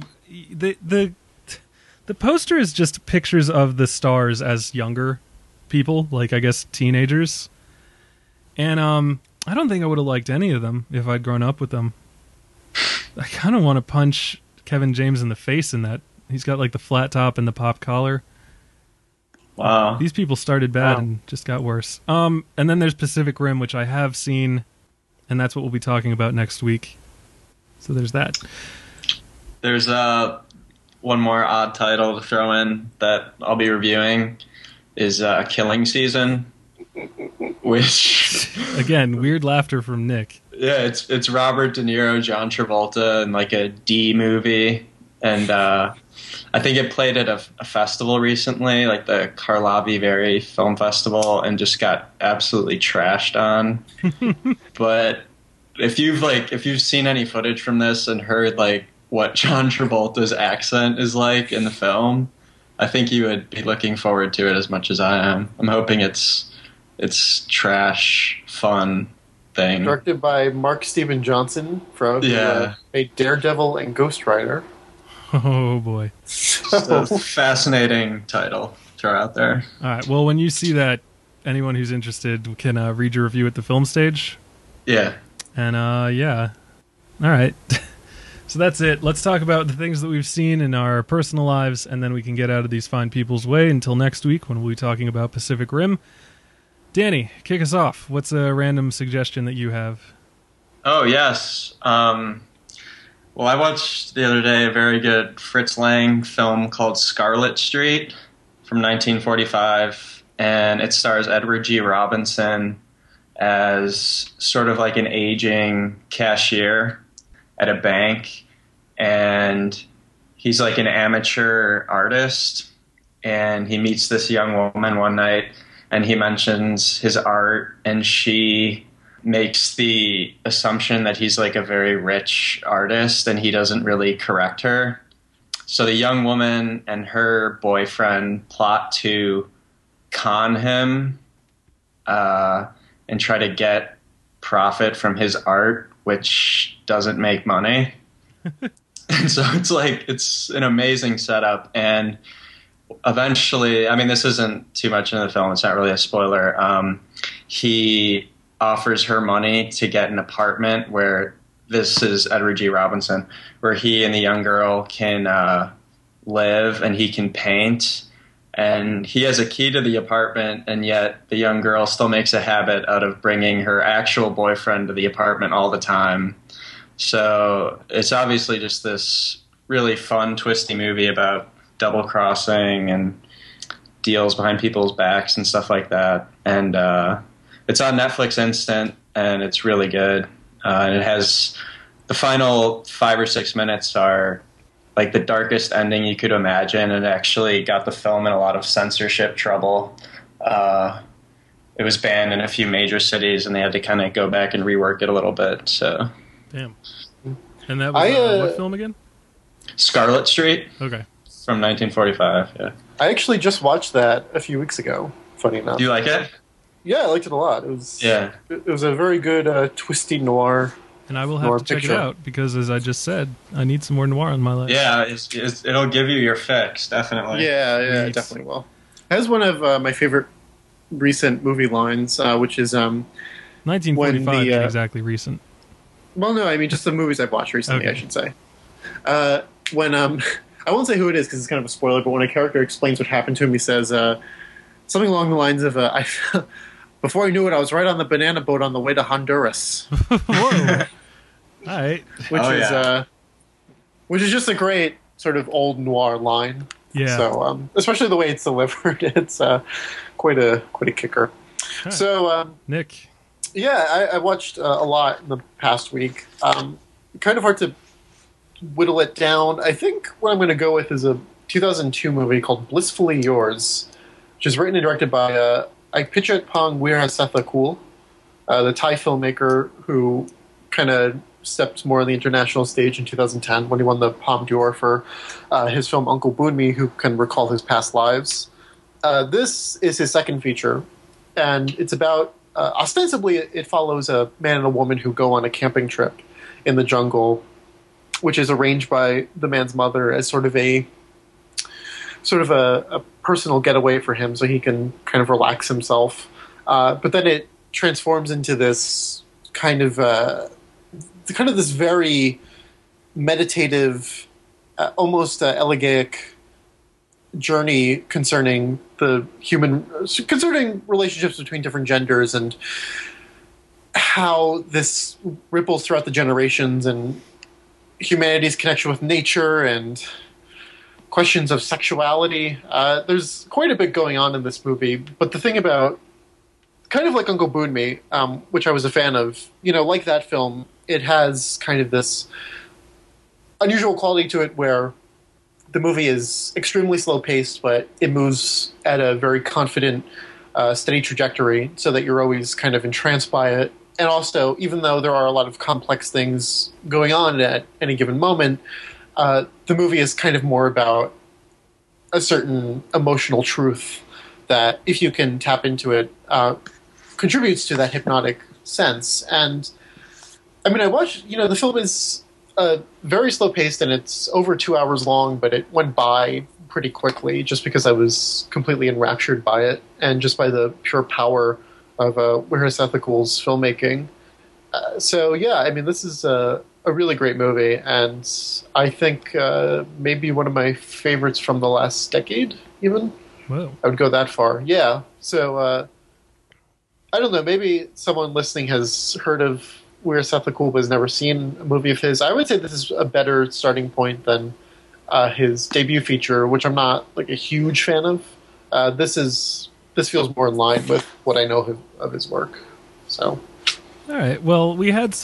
A: the poster is just pictures of the stars as younger people, like I guess teenagers. And I don't think I would have liked any of them if I'd grown up with them. I kind of want to punch Kevin James in the face in that. He's got like the flat top and the pop collar.
C: Wow.
A: These people started bad and just got worse. And then there's Pacific Rim, which I have seen, and that's what we'll be talking about next week. So there's that.
C: There's one more odd title to throw in that I'll be reviewing is Killing Season, which
A: again, weird laughter from Nick.
C: Yeah, it's Robert De Niro, John Travolta, and like a D movie, and I think it played at a festival recently, like the Karlovy Vary Film Festival, and just got absolutely trashed on. But if you've seen any footage from this and heard like what John Travolta's accent is like in the film, I think you would be looking forward to it as much as I am. I'm hoping it's trash fun thing.
B: Directed by Mark Steven Johnson from a Daredevil and Ghost Rider.
A: Oh boy.
C: So fascinating title to throw out there.
A: All right. Well, when you see that, anyone who's interested can read your review at the film stage.
C: Yeah.
A: And yeah. All right. So that's it. Let's talk about the things that we've seen in our personal lives, and then we can get out of these fine people's way until next week when we'll be talking about Pacific Rim. Danny, kick us off. What's a random suggestion that you have?
C: Oh, yes. Well, I watched the other day a very good Fritz Lang film called Scarlet Street from 1945, and it stars Edward G. Robinson as sort of like an aging cashier at a bank, and he's like an amateur artist, and he meets this young woman one night, and he mentions his art, and she makes the assumption that he's like a very rich artist, and he doesn't really correct her. So the young woman and her boyfriend plot to con him and try to get profit from his art, which doesn't make money. And so it's an amazing setup. And eventually, I mean, this isn't too much in the film, it's not really a spoiler. He offers her money to get an apartment where, this is Edward G. Robinson, where he and the young girl can live, and he can paint. And he has a key to the apartment, and yet the young girl still makes a habit out of bringing her actual boyfriend to the apartment all the time. So it's obviously just this really fun, twisty movie about double-crossing and deals behind people's backs and stuff like that. And it's on Netflix Instant, and it's really good. And it has the final 5 or 6 minutes are like the darkest ending you could imagine, and actually got the film in a lot of censorship trouble. It was banned in a few major cities, and they had to kind of go back and rework it a little bit. So,
A: damn. And that was what film again?
C: Scarlet Street.
A: Okay.
C: From 1945. Yeah.
B: I actually just watched that a few weeks ago. Funny enough.
C: Do you like it?
B: Yeah, I liked it a lot. It was a very good twisty noir.
A: And I will have to check it out, because as I just said, I need some more noir in my life.
C: Yeah, it'll give you your fix, definitely.
B: Yeah, it definitely will. It has one of my favorite recent movie lines, which is
A: 1945 isn't exactly recent.
B: Well, no, I mean just the movies I've watched recently,
A: okay.
B: I should say. When I won't say who it is because it's kind of a spoiler, but when a character explains what happened to him, he says something along the lines of, before I knew it, I was right on the banana boat on the way to Honduras.
A: Whoa. All right.
B: Which is just a great sort of old noir line.
A: Yeah.
B: So, especially the way it's delivered, it's quite a kicker.
A: Huh.
B: So,
A: Nick.
B: Yeah, I watched a lot in the past week. Kind of hard to whittle it down. I think what I'm going to go with is a 2002 movie called Blissfully Yours, which is written and directed by Ipichatpong Weerasethakul, the Thai filmmaker who kind of stepped more on the international stage in 2010 when he won the Palme d'Or for his film Uncle Boonmee, who can recall his past lives. This is his second feature, and it's about, ostensibly it follows a man and a woman who go on a camping trip in the jungle, which is arranged by the man's mother as sort of a personal getaway for him so he can kind of relax himself. But then it transforms into this kind of this very meditative, almost elegiac journey concerning relationships between different genders and how this ripples throughout the generations and humanity's connection with nature and questions of sexuality. There's quite a bit going on in this movie, but the thing about, kind of like Uncle Boonmee, which I was a fan of, like that film, it has kind of this unusual quality to it where the movie is extremely slow paced, but it moves at a very confident, steady trajectory, so that you're always kind of entranced by it. And also, even though there are a lot of complex things going on at any given moment, the movie is kind of more about a certain emotional truth that, if you can tap into it, contributes to that hypnotic sense. And I mean, I watched, the film is very slow paced and it's over 2 hours long, but it went by pretty quickly just because I was completely enraptured by it and just by the pure power of Weir Ethical's filmmaking. So yeah, I mean, this is a really great movie, and I think maybe one of my favorites from the last decade, even.
A: Whoa.
B: I would go that far. Yeah. So I don't know, maybe someone listening has heard of Weir Ethicals but has never seen a movie of his. I would say this is a better starting point than his debut feature, which I'm not like a huge fan of. This feels more in line with what I know of his work. So,
A: all right. Well, we had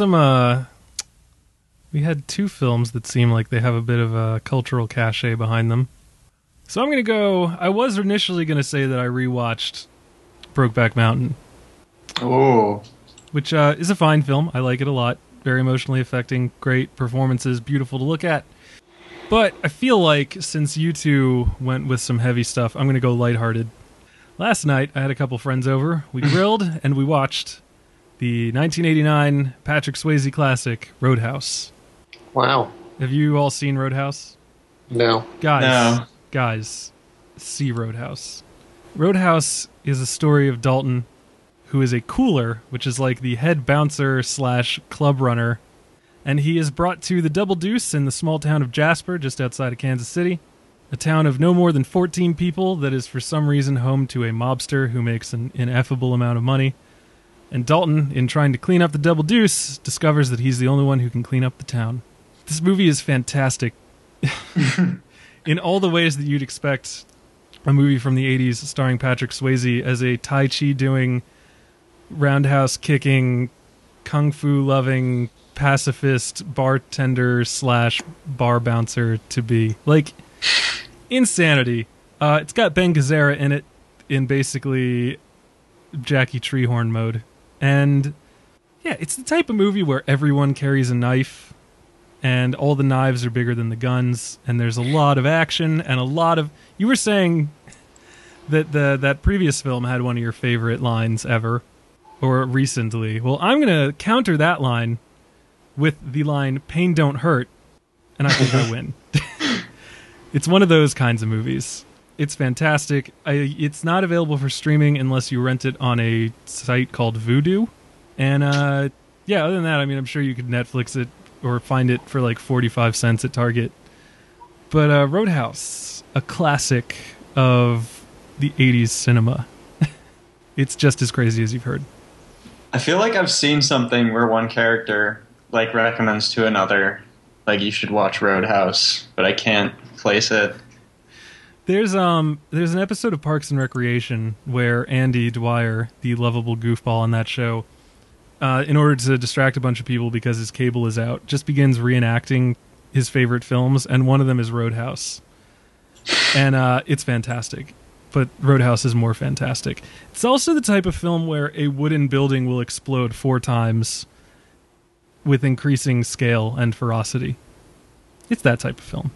A: two films that seem like they have a bit of a cultural cachet behind them. So I'm going to go. I was initially going to say that I rewatched Brokeback Mountain.
C: Oh.
A: Which is a fine film. I like it a lot. Very emotionally affecting. Great performances. Beautiful to look at. But I feel like since you two went with some heavy stuff, I'm going to go lighthearted. Last night, I had a couple friends over. We grilled and we watched the 1989 Patrick Swayze classic, Roadhouse.
B: Wow.
A: Have you all seen Roadhouse?
B: No.
A: Guys, see Roadhouse. Roadhouse is a story of Dalton, who is a cooler, which is like the head bouncer / club runner, and he is brought to the Double Deuce in the small town of Jasper, just outside of Kansas City, a town of no more than 14 people that is for some reason home to a mobster who makes an ineffable amount of money. And Dalton, in trying to clean up the Double Deuce, discovers that he's the only one who can clean up the town. This movie is fantastic in all the ways that you'd expect a movie from the 80s starring Patrick Swayze as a Tai Chi doing, roundhouse kicking, kung fu loving, pacifist bartender / bar bouncer to be. Like, insanity. It's got Ben Gazzara in it in basically Jackie Treehorn mode. And yeah, it's the type of movie where everyone carries a knife and all the knives are bigger than the guns, and there's a lot of action and a lot of... You were saying that that previous film had one of your favorite lines ever, or recently. Well, I'm going to counter that line with the line, "Pain don't hurt," and I think I win. It's one of those kinds of movies. It's fantastic. It's not available for streaming unless you rent it on a site called Vudu. And yeah, other than that, I mean, I'm sure you could Netflix it or find it for like 45 cents at Target. But Roadhouse, a classic of the 80s cinema. It's just as crazy as you've heard.
C: I feel like I've seen something where one character like recommends to another, like, you should watch Roadhouse, but I can't place it.
A: There's an episode of Parks and Recreation where Andy Dwyer, the lovable goofball on that show, in order to distract a bunch of people because his cable is out, just begins reenacting his favorite films, and one of them is Roadhouse. And it's fantastic. But Roadhouse is more fantastic. It's also the type of film where a wooden building will explode 4 times with increasing scale and ferocity. It's that type of film.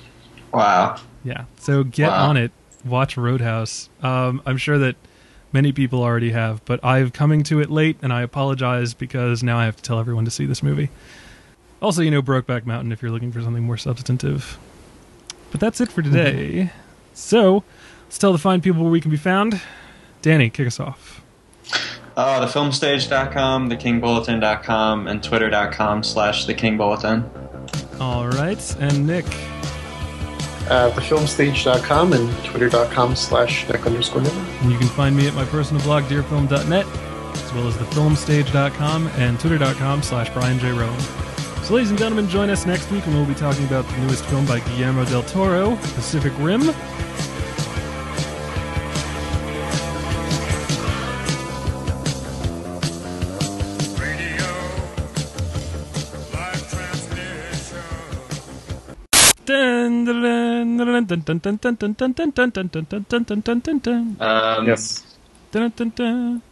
C: Wow.
A: Yeah, so get on it. Watch Roadhouse. I'm sure that many people already have, but I'm coming to it late, and I apologize because now I have to tell everyone to see this movie. Also, Brokeback Mountain if you're looking for something more substantive. But that's it for today. So, let's tell the fine people where we can be found. Danny, kick us off.
C: Thefilmstage.com, thekingbulletin.com, and twitter.com/thekingbulletin.
A: All right, and Nick.
B: Thefilmstage.com and twitter.com/Nick_Miller.
A: And you can find me at my personal blog, dearfilm.net, as well as thefilmstage.com and twitter.com/BrianJRowan. So ladies and gentlemen, join us next week when we'll be talking about the newest film by Guillermo del Toro, Pacific Rim. Dun!
B: Yes.